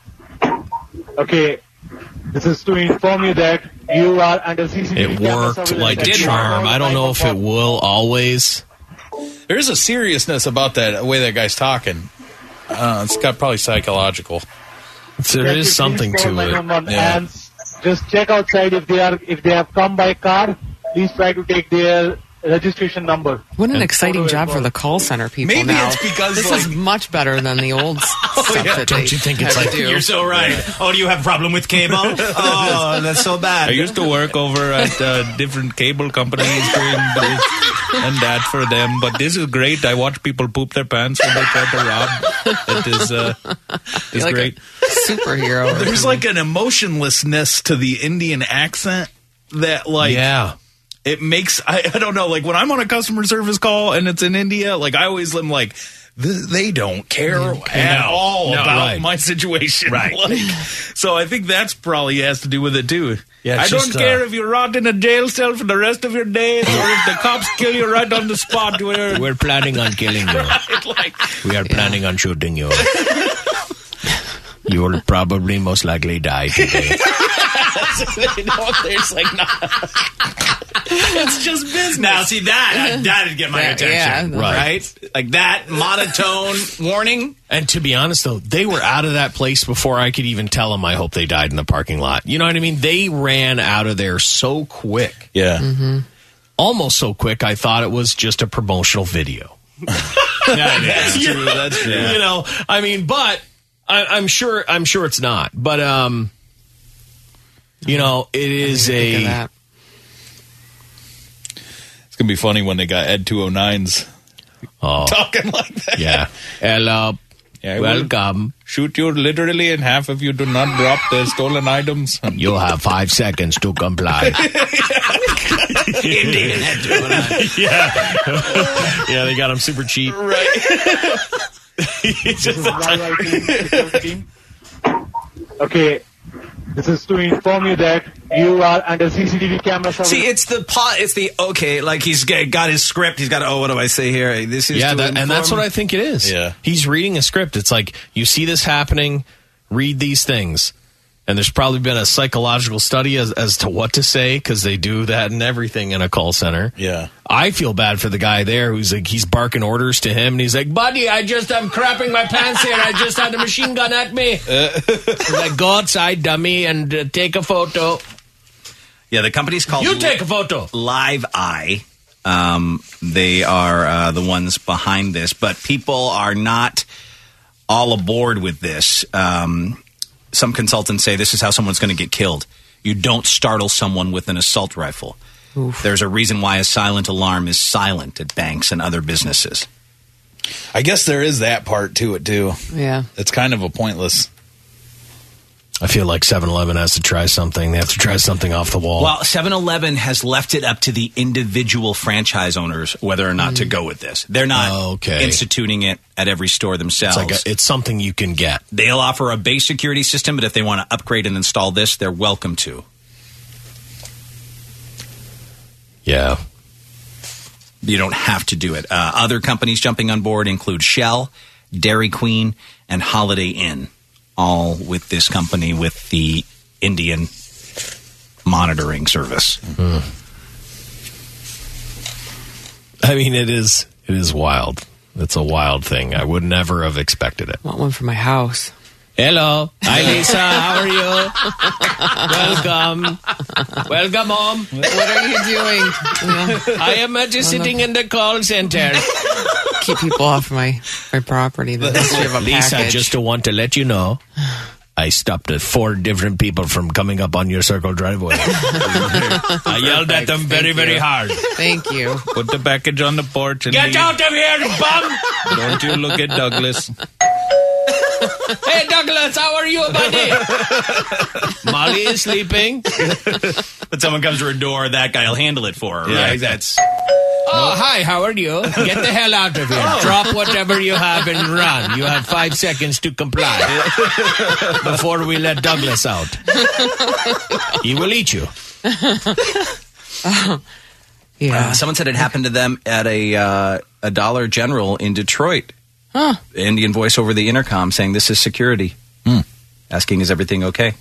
Okay, this is to inform you that you are under CCTV It camera worked surveillance like a and we have charm. called I don't know if it 911. will always. There's a seriousness about that way that guy's talking. It's got probably psychological. There Yes, is please something call to it. 911 Yeah. And just check outside if they have come by car. Please try to take their registration number. What an exciting job for the call center people Maybe now. it's because, this is much better than the old stuff that Don't they you think it's had like to do. You're so right. Oh, do you have a problem with cable? Oh, that's so bad. I used to work over at different cable companies doing this and that for them, but this is great. I watch people poop their pants when they try to rob. It is You're like great. a superhero. There's like an emotionlessness to the Indian accent that, like, Yeah. it makes, I don't know, like when I'm on a customer service call and it's in India, like I always am like, they don't care at all about my situation. Right. Like, so I think that's probably has to do with it too. Yeah, I it's don't just, care if you rot in a jail cell for the rest of your days or if the cops kill you right on the spot. We're planning on killing you. Right, like, We are planning on shooting you. You will probably most likely die today. there's like not. It's just business. Now, see, that'd get my attention. Yeah, right? Like that monotone warning. And to be honest, though, they were out of that place before I could even tell them I hope they died in the parking lot. You know what I mean? They ran out of there so quick. Yeah. Mm-hmm. Almost so quick, I thought it was just a promotional video. That's true. That's true. You know, I mean, but I'm sure it's not. But you know, it is It's gonna be funny when they got Ed 209s talking like that. Yeah. Hello. Welcome. Shoot you literally in half if you do not drop the stolen items. You have 5 seconds to comply. Indian Ed 209. Yeah, they got him super cheap. Right. This is security team. Okay, this is to inform you that you are under CCTV camera surveillance. See, it's the okay. Like he's got his script. He's got what do I say here? This is and that's what I think it is. Yeah, he's reading a script. It's like you see this happening, read these things, and there's probably been a psychological study as to what to say because they do that and everything in a call center. Yeah, I feel bad for the guy there who's like he's barking orders to him and he's like, buddy, I'm crapping my pants here. I just had a machine gun at me. He's like, go outside, dummy, and take a photo. Yeah, the company's called take a photo. Live Eye. They are the ones behind this, but people are not all aboard with this. Some consultants say this is how someone's going to get killed. You don't startle someone with an assault rifle. Oof. There's a reason why a silent alarm is silent at banks and other businesses. I guess there is that part to it, too. Yeah. It's kind of a pointless. I feel like 7-Eleven has to try something. They have to try something off the wall. Well, 7-Eleven has left it up to the individual franchise owners whether or not to go with this. They're not instituting it at every store themselves. It's something you can get. They'll offer a base security system, but if they want to upgrade and install this, they're welcome to. Yeah. You don't have to do it. Other companies jumping on board include Shell, Dairy Queen, and Holiday Inn. All with this company with the Indian monitoring service. Mm-hmm. I mean, it is wild. It's a wild thing. I would never have expected it. I want one for my house. Hello. Hi, Lisa. How are you? Welcome. Welcome home. What are you doing? I am just sitting in the call center. Keep people off my property. Lisa, just want to let you know, I stopped 4 different people from coming up on your circle driveway. I yelled at them very, very hard. Thank you. Put the package on the porch and get out of here, bum! Don't you look at Douglas. Hey, Douglas, how are you, buddy? Molly is sleeping. But someone comes to her door, that guy will handle it for her, right? That's... Oh, hi, how are you? Get the hell out of here. Drop whatever you have and run. You have 5 seconds to comply before we let Douglas out. He will eat you. Yeah. Someone said it happened to them at a Dollar General in Detroit. Huh. Indian voice over the intercom saying, this is security. Asking, is everything okay?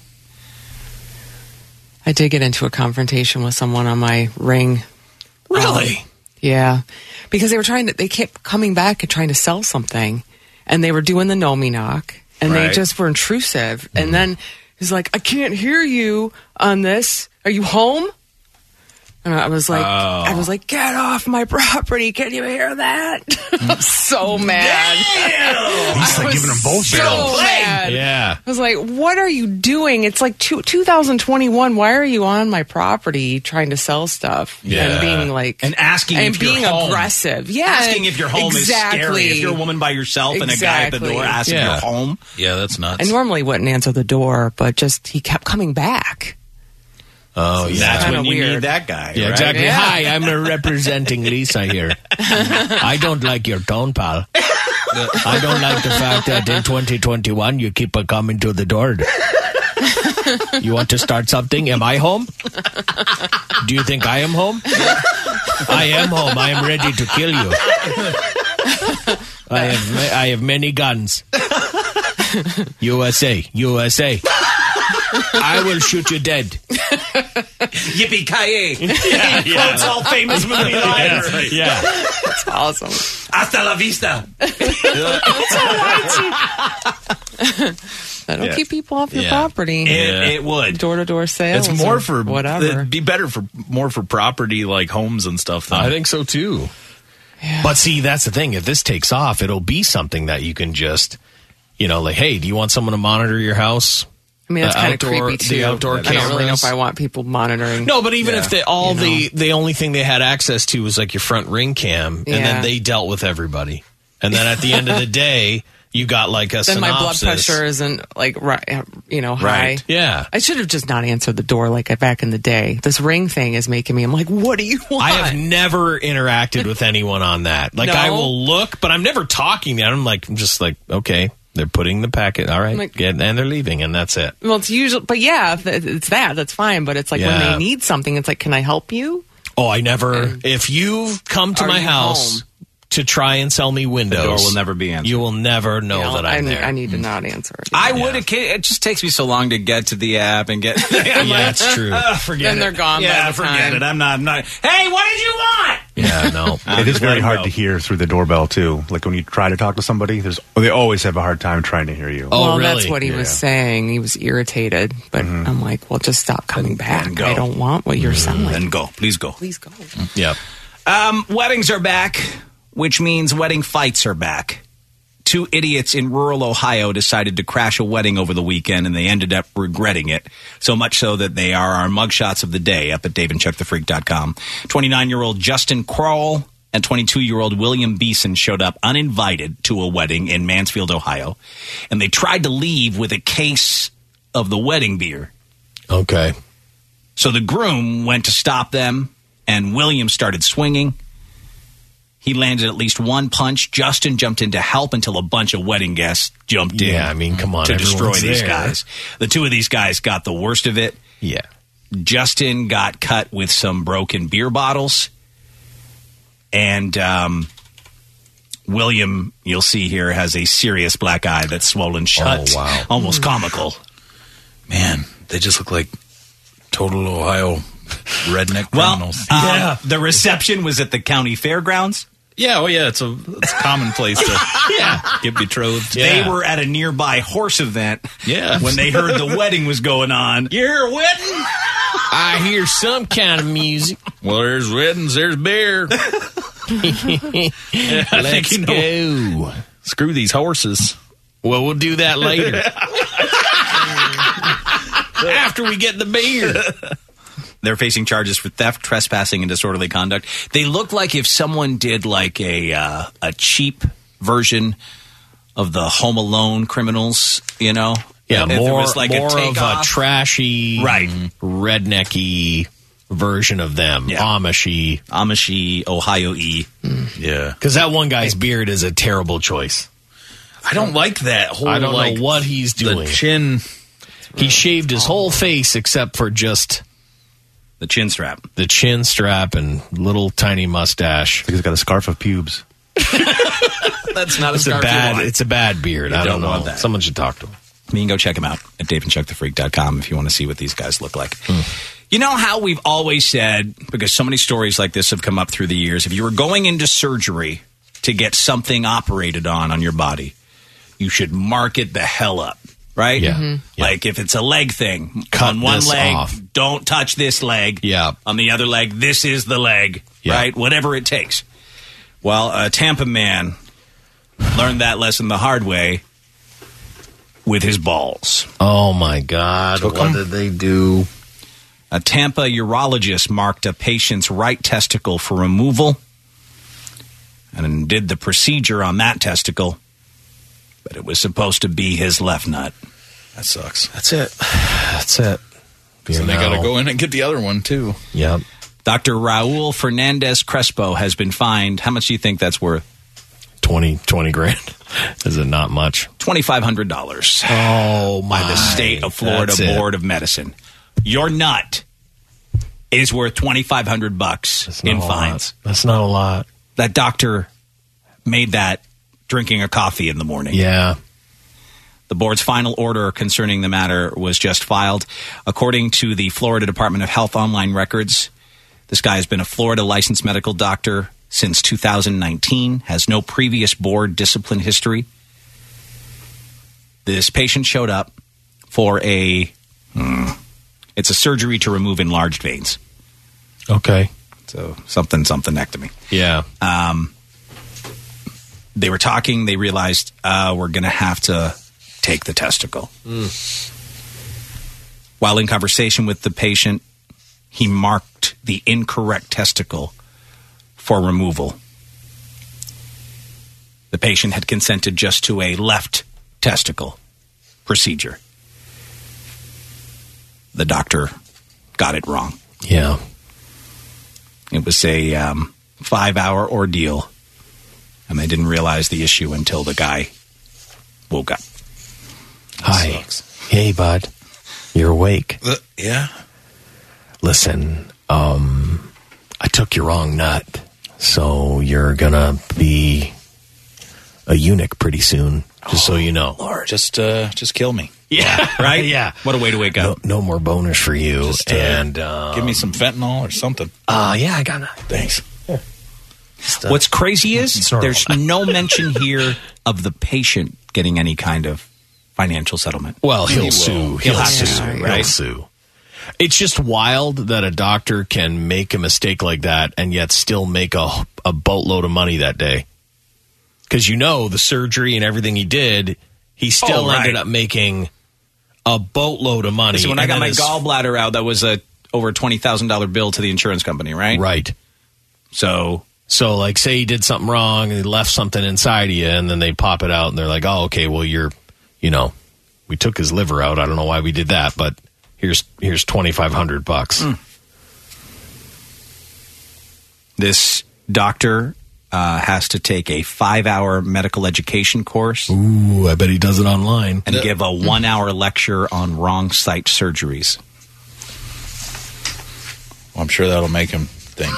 I did get into a confrontation with someone on my Ring. Really? Yeah. Because they kept coming back and trying to sell something. And they were doing the know me knock. And they just were intrusive. And then he's like, I can't hear you on this. Are you home? And I was like, get off my property. Can you hear that? I'm so mad. Damn! He's like giving them both so barrels. Mad. Yeah. I was like, what are you doing? It's like 2021. Why are you on my property trying to sell stuff? Yeah. And being like... And asking if you're home. Aggressive. Yeah. Asking if your home is scary. If you're a woman by yourself and a guy at the door asking if you're home. Yeah, that's nuts. I normally wouldn't answer the door, but he kept coming back. Oh, yeah. That's when you weird. need that guy. Yeah, right? exactly. Yeah. Hi, I'm representing Lisa here. I don't like your tone, pal. I don't like the fact that in 2021 you keep coming to the door. You want to start something? Am I home? Do you think I am home? I am home. I am ready to kill you. I have many guns. USA, USA. I will shoot you dead. Yippee-ki-yay. Yeah, yeah. Quotes all famous movie lines. Yeah. That's awesome. Hasta la vista. That'll keep people off your property. It would. Door-to-door sales. It's more or for whatever. It'd be better for more for property like homes and stuff. Though. I think so too. Yeah. But see, that's the thing. If this takes off, it'll be something that you can just, like, hey, do you want someone to monitor your house? I mean, that's kind of creepy too. The outdoor cameras. I don't really know if I want people monitoring. No, but even if the only thing they had access to was like your front ring cam, and then they dealt with everybody, and then at the end of the day, you got like a then synopsis. my blood pressure isn't like high. Right. Yeah. I should have just not answered the door like back in the day. This ring thing is making me. I'm like, what do you want? I have never interacted with anyone on that. Like, I will look, but I'm never talking to them. I'm just like, okay. They're putting the packet, all right, and they're leaving, and that's it. Well, it's usually, but yeah, if it's that's fine. But it's like when they need something, it's like, can I help you? Oh, I never. If you've come to my house to try and sell me windows, the door will never be answered. You will never know that I'm there. I need to not answer it. I would. It just takes me so long to get to the app and get. That's true. Forget then it. they're gone. Yeah, by the forget time. it. I'm not. Hey, what did you want? Yeah, no. It is very hard to hear through the doorbell too. Like when you try to talk to somebody, they always have a hard time trying to hear you. Oh, really? That's what he was saying. He was irritated, but I'm like, well, just stop coming back. I don't want what you're selling. Then go. Please go. Please go. Yep. Weddings are back, which means wedding fights are back. 2 idiots in rural Ohio decided to crash a wedding over the weekend, and they ended up regretting it. So much so that they are our mugshots of the day up at DaveandChuckTheFreak.com. 29-year-old Justin Kroll and 22-year-old William Beeson showed up uninvited to a wedding in Mansfield, Ohio, and they tried to leave with a case of the wedding beer. Okay. So the groom went to stop them, and William started swinging. He landed at least one punch. Justin jumped in to help until a bunch of wedding guests jumped in. Yeah, I mean, come on. To destroy everyone's these there. guys. The 2 of these guys got the worst of it. Yeah. Justin got cut with some broken beer bottles. And William, you'll see here, has a serious black eye that's swollen shut. Oh, wow. Almost comical. Man, they just look like total Ohio redneck criminals. The reception was at the county fairgrounds. Yeah, it's commonplace to get betrothed. They were at a nearby horse event when they heard the wedding was going on. You hear a wedding? I hear some kind of music. Well, there's weddings, there's beer. Let's go. Screw these horses. Well, we'll do that later. After we get the beer. They're facing charges for theft, trespassing, and disorderly conduct. They look like if someone did like a cheap version of the Home Alone criminals, Yeah, if more, there was like more a of a trashy, rednecky version of them. Yeah. Amishy, Ohio-y. Yeah. Because that one guy's beard is a terrible choice. I don't like that whole, I don't know what he's doing. The chin. He shaved his whole face except for just the chin strap. The chin strap and little tiny mustache. I think he's got a scarf of pubes. That's not a scarf. It's a bad beard. I don't know. That. Someone should talk to him. You can go check him out at DaveandChuckTheFreak.com if you want to see what these guys look like. You know how we've always said, because so many stories like this have come up through the years, if you were going into surgery to get something operated on your body, you should mark it the hell up. Right? Yeah. Mm-hmm. Like if it's a leg thing, cut on one leg, off. Don't touch this leg. Yeah. On the other leg, this is the leg. Yeah. Right? Whatever it takes. Well, a Tampa man learned that lesson the hard way with his balls. Oh, my God. What did they do? A Tampa urologist marked a patient's right testicle for removal and did the procedure on that testicle, but it was supposed to be his left nut. That sucks. That's it. That's it. So they got to go in and get the other one, too. Yep. Dr. Raul Fernandez Crespo has been fined. How much do you think that's worth? 20 grand. Is it not much? $2,500. Oh, by the state of Florida Board of Medicine. Your nut is worth $2,500 in fines. That's not a lot. That doctor made that drinking a coffee in the morning. Yeah. The board's final order concerning the matter was just filed. According to the Florida Department of Health online records, this guy has been a Florida licensed medical doctor since 2019, has no previous board discipline history. This patient showed up for it's a surgery to remove enlarged veins. Okay. So something-ectomy. Yeah. They were talking. They realized we're going to have to take the testicle. While in conversation with the patient, he marked the incorrect testicle for removal. The patient had consented just to a left testicle procedure. The doctor got it wrong. Yeah. It was a 5-hour ordeal, and they didn't realize the issue until the guy woke up. Hi. Hey, bud. You're awake. Yeah. Listen, I took your wrong nut, so you're gonna be a eunuch pretty soon, just so you know. Lord, just kill me. Yeah, right? Yeah. What a way to wake up. No more boners for you. Just, and give me some fentanyl or something. Yeah, I got it. Thanks. What's crazy is there's no mention here of the patient getting any kind of financial settlement. Well, he'll sue. He'll have to sue, right? He'll sue. It's just wild that a doctor can make a mistake like that and yet still make a boatload of money that day. Because the surgery and everything he did, he still ended up making a boatload of money. So when I got my gallbladder out, that was over a $20,000 bill to the insurance company, right? Right. So like, say he did something wrong and he left something inside of you, and then they pop it out and they're like, oh, okay, well, we took his liver out. I don't know why we did that, but here's $2,500. This doctor has to take a 5-hour medical education course. Ooh, I bet he does it online. And give a 1-hour lecture on wrong site surgeries. Well, I'm sure that'll make him think.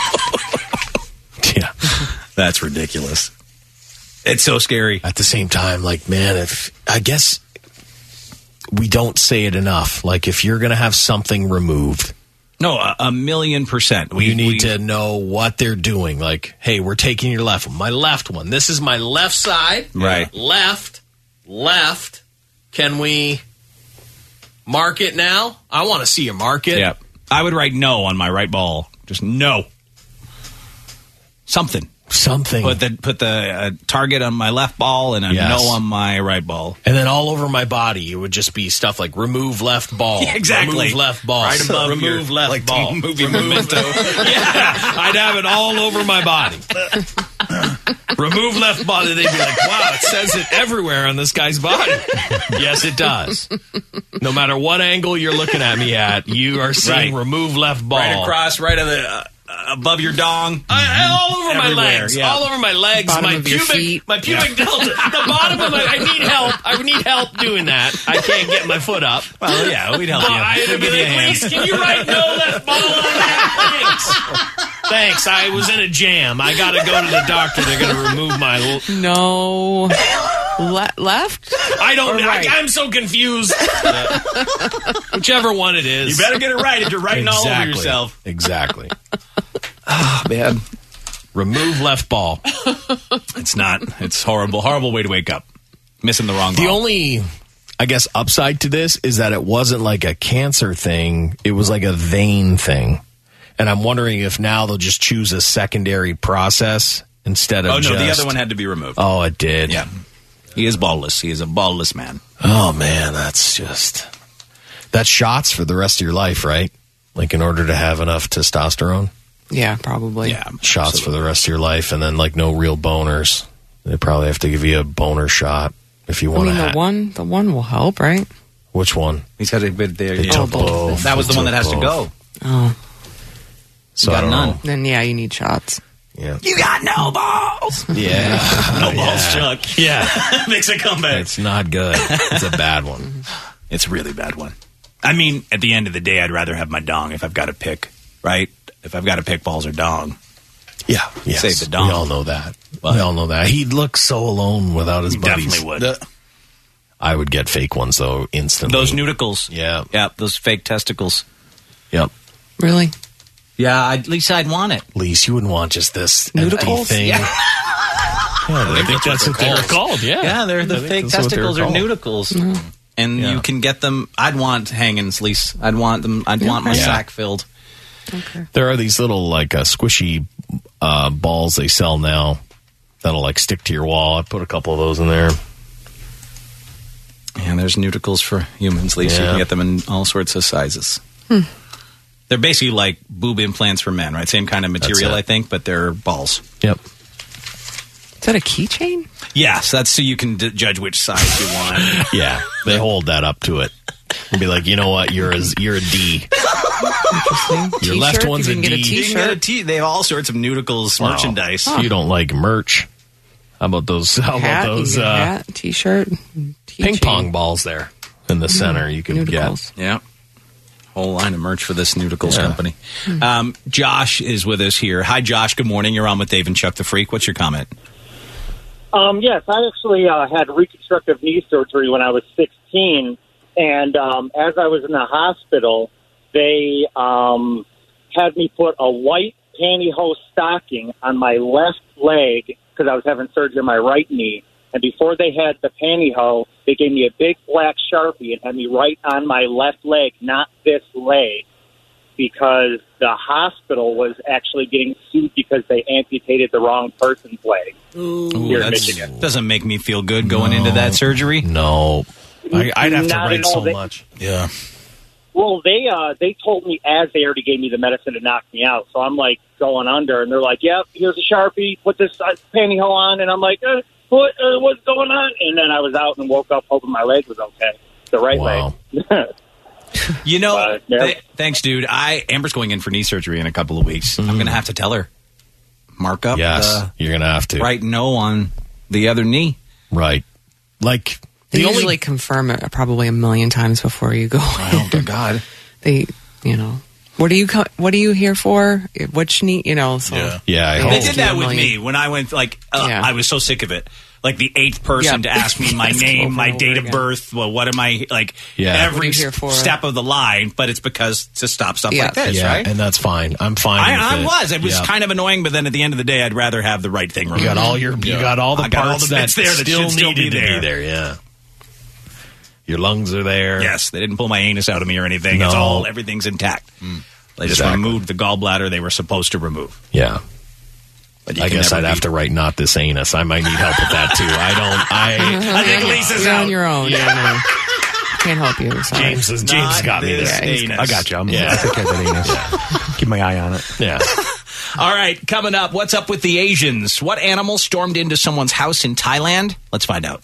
Yeah. That's ridiculous. It's so scary. At the same time, like, man, I guess we don't say it enough. Like, if you're going to have something removed. No, 1,000,000%. You need to know what they're doing. Like, hey, we're taking your left one. My left one. This is my left side. Right. Left. Can we mark it now? I want to see you mark it. Yeah. I would write no on my right ball. Just no. Something. Put the target on my left ball and a no on my right ball. And then all over my body, it would just be stuff like remove left ball. Yeah, exactly. Remove left ball. Right above remove left like ball. Movie Memento. Yeah, I'd have it all over my body. Remove left body. They'd be like, wow, it says it everywhere on this guy's body. Yes, it does. No matter what angle you're looking at me at, you are seeing remove left ball. Right across, right of the... above your dong, all over my everywhere. legs, all over my legs, my pubic delta, the bottom of my. I need help. I need help doing that. I can't get my foot up. Well, yeah, we'd help you. I'd be like, please, can you write no left ball on that? Thanks. I was in a jam. I got to go to the doctor. They're going to remove my no left. I don't know. Right? I'm so confused. Yeah. Whichever one it is, you better get it right if you're writing all over yourself. Exactly. Oh, man. Remove left ball. It's not. It's horrible. Horrible way to wake up. Missing the wrong ball. The only, I guess, upside to this is that it wasn't like a cancer thing. It was like a vein thing. And I'm wondering if now they'll just choose a secondary process instead of the other one had to be removed. Oh, it did? Yeah. He is ballless. He is a ballless man. Oh, man, that's shots for the rest of your life, right? Like in order to have enough testosterone? Yeah, probably. Yeah, shots for the rest of your life, and then like no real boners. They probably have to give you a boner shot if you want to. The one will help, right? Which one? He's had a bit there. Both. That was the one that has to go. Oh, so I don't know. Then you need shots. Yeah, you got no balls. Yeah, no balls, Chuck. Yeah, makes a comeback. It's not good. It's a bad one. It's a really bad one. I mean, at the end of the day, I'd rather have my dong if I've got to pick, right? If I've got to pick balls or dong. Yeah. Yes. Save the dong. We all know that. But we all know that. He'd look so alone without his buddies. Definitely would. I would get fake ones, though, instantly. Those nudicles. Yeah. Yeah, those fake testicles. Yep. Really? Yeah, at least I'd want it. Lise, you wouldn't want just this empty Nudicles? thing. Yeah. I think that's what they're called. Yeah. Yeah, they're the fake testicles or nudicles. And you can get them. I'd want hangings, Lise. I'd want them. I'd want my sack filled. Okay. There are these little, like, squishy balls they sell now that'll, like, stick to your wall. I put a couple of those in there. And there's nudicles for humans, Lise. You can get them in all sorts of sizes. They're basically like boob implants for men, right? Same kind of material, I think, but they're balls. Yep. Is that a keychain? Yes, that's so you can judge which size you want. Yeah, they hold that up to it and be like, you know what, you're a D. Interesting. Your left one's a You can get D. a You can get a t-shirt. They have all sorts of nudicles merchandise. If you don't like merch, how about those? Hat, t-shirt, ping pong balls there in the center? You can Nudicles. get. Yeah. Whole line of merch for this Nudicles company. Josh is with us here. Hi, Josh. Good morning. You're on with Dave and Chuck the Freak. What's your comment? Yes, I actually had reconstructive knee surgery when I was 16, and as I was in the hospital, they had me put a white pantyhose stocking on my left leg because I was having surgery on my right knee. And before they had the pantyhose, they gave me a big black Sharpie and had me right on my left leg, not this leg, because the hospital was actually getting sued because they amputated the wrong person's leg. Here in Michigan. Doesn't make me feel good going into that surgery. No. I'd have to Not write at all. so much. Yeah. Well, they told me as they already gave me the medicine to knock me out. So I'm like going under, and they're like, "Yep, here's a Sharpie. Put this pantyhose on." And I'm like, "What's going on?" And then I was out and woke up hoping my leg was okay, the right leg. You know, thanks, dude. Amber's going in for knee surgery in a couple of weeks. I'm going to have to tell her. Mark up. Yes, you're going to have to. Right, no on the other knee. Right. Like, They usually confirm it probably a million times before you go. Oh, dear God. They, what are you here for? Which knee, so. Yeah. They did that with me when I went, I was so sick of it. Like the 8th person to ask me my name, my date of birth, well, what am I, every step of the line, but it's because to stop stuff like this, right? And that's fine. I'm fine with it. It was kind of annoying, but then at the end of the day, I'd rather have the right thing removed. You got all the parts that there that still should needed to be there, yeah. Your lungs are there. Yes, they didn't pull my anus out of me or anything. No. Everything's intact. They just removed the gallbladder they were supposed to remove. Yeah. But I guess I'd have to write not this anus. I might need help with that too. I think Lisa's You're out. on your own. Yeah. Can't help you. Sorry. James got me there. I got you. I take care of that anus. Keep my eye on it. Yeah. All right, coming up, what's up with the Asians? What animal stormed into someone's house in Thailand? Let's find out.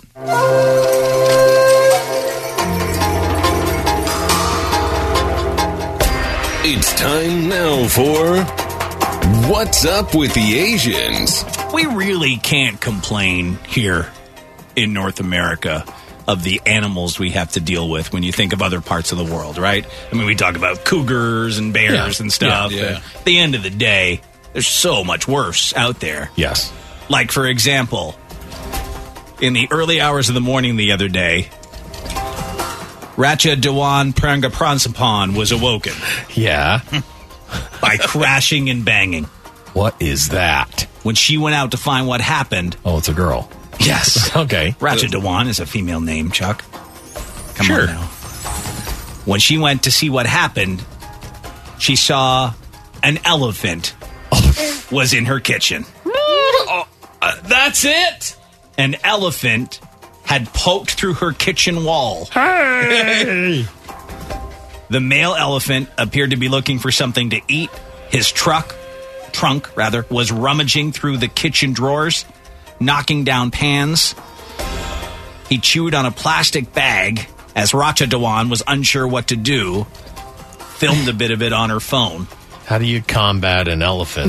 It's time now for What's Up with the Asians? We really can't complain here in North America of the animals we have to deal with when you think of other parts of the world, right? I mean, we talk about cougars and bears and stuff. Yeah. At the end of the day, there's so much worse out there. Yes. Like, for example, in the early hours of the morning the other day, Ratcha Dewan Prangapransapon was awoken. Yeah. By crashing and banging. What is that? When she went out to find what happened. Oh, it's a girl. Yes. Okay. Ratcha Dewan is a female name, Chuck. Come on now. When she went to see what happened, she saw an elephant was in her kitchen. That's it? An elephant had poked through her kitchen wall. Hey! The male elephant appeared to be looking for something to eat. His trunk, was rummaging through the kitchen drawers, knocking down pans. He chewed on a plastic bag as Ratcha Dewan was unsure what to do, filmed a bit of it on her phone. How do you combat an elephant?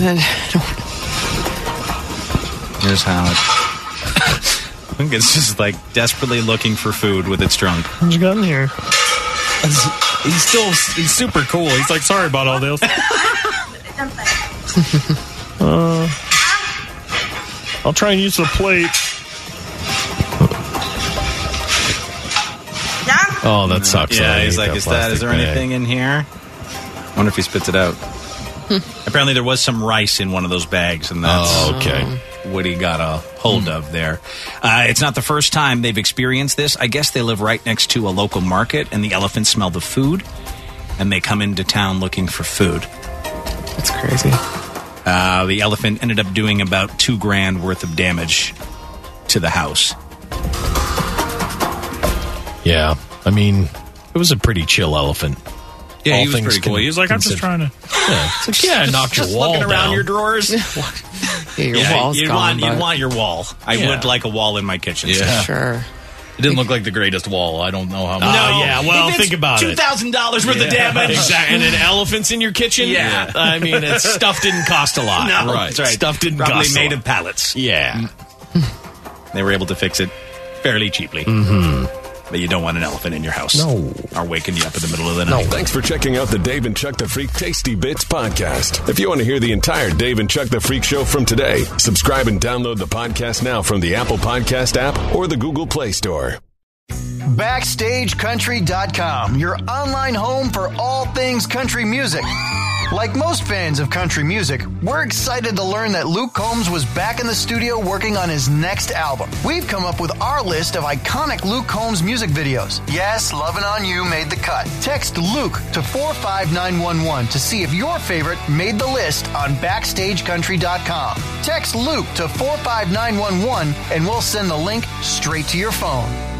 Here's how I think it's just like desperately looking for food with its trunk. How'd you got in here? He's super cool. He's like, sorry about all this. I'll try and use the plate. Oh, that sucks. Yeah, I he's hate like, that is there plastic bag." anything in here? Wonder if he spits it out. Apparently there was some rice in one of those bags, and that's okay. What he got a hold of there. It's not the first time they've experienced this. I guess they live right next to a local market, and the elephants smell the food, and they come into town looking for food. That's crazy. The elephant ended up doing about $2,000 worth of damage to the house. Yeah, I mean, it was a pretty chill elephant. Yeah, All he was things pretty cool. He was like, I'm just trying to... Yeah, it's like, yeah, I knocked your wall looking around down. your drawers. Your wall's gone. You'd want your wall. I Yeah. would like a wall in my kitchen. Yeah. Sure. It didn't look like the greatest wall. I don't know how much. No, yeah, well, If it's think about it. $2,000 worth of damage. Exactly. And an elephant's in your kitchen? Yeah. I mean, stuff didn't cost a lot. No, Right. that's right. Stuff didn't Probably cost a made lot. of pallets. Yeah. They were able to fix it fairly cheaply. Mm-hmm. But you don't want an elephant in your house. No. Or waking you up in the middle of the night. Thanks for checking out the Dave and Chuck the Freak Tasty Bits podcast. If you want to hear the entire Dave and Chuck the Freak show from today, subscribe and download the podcast now from the Apple Podcast app or the Google Play Store. BackstageCountry.com, your online home for all things country music. Like most fans of country music, we're excited to learn that Luke Combs was back in the studio working on his next album. We've come up with our list of iconic Luke Combs music videos. Yes, Lovin' On You made the cut. Text Luke to 45911 to see if your favorite made the list on BackstageCountry.com. Text Luke to 45911 and we'll send the link straight to your phone.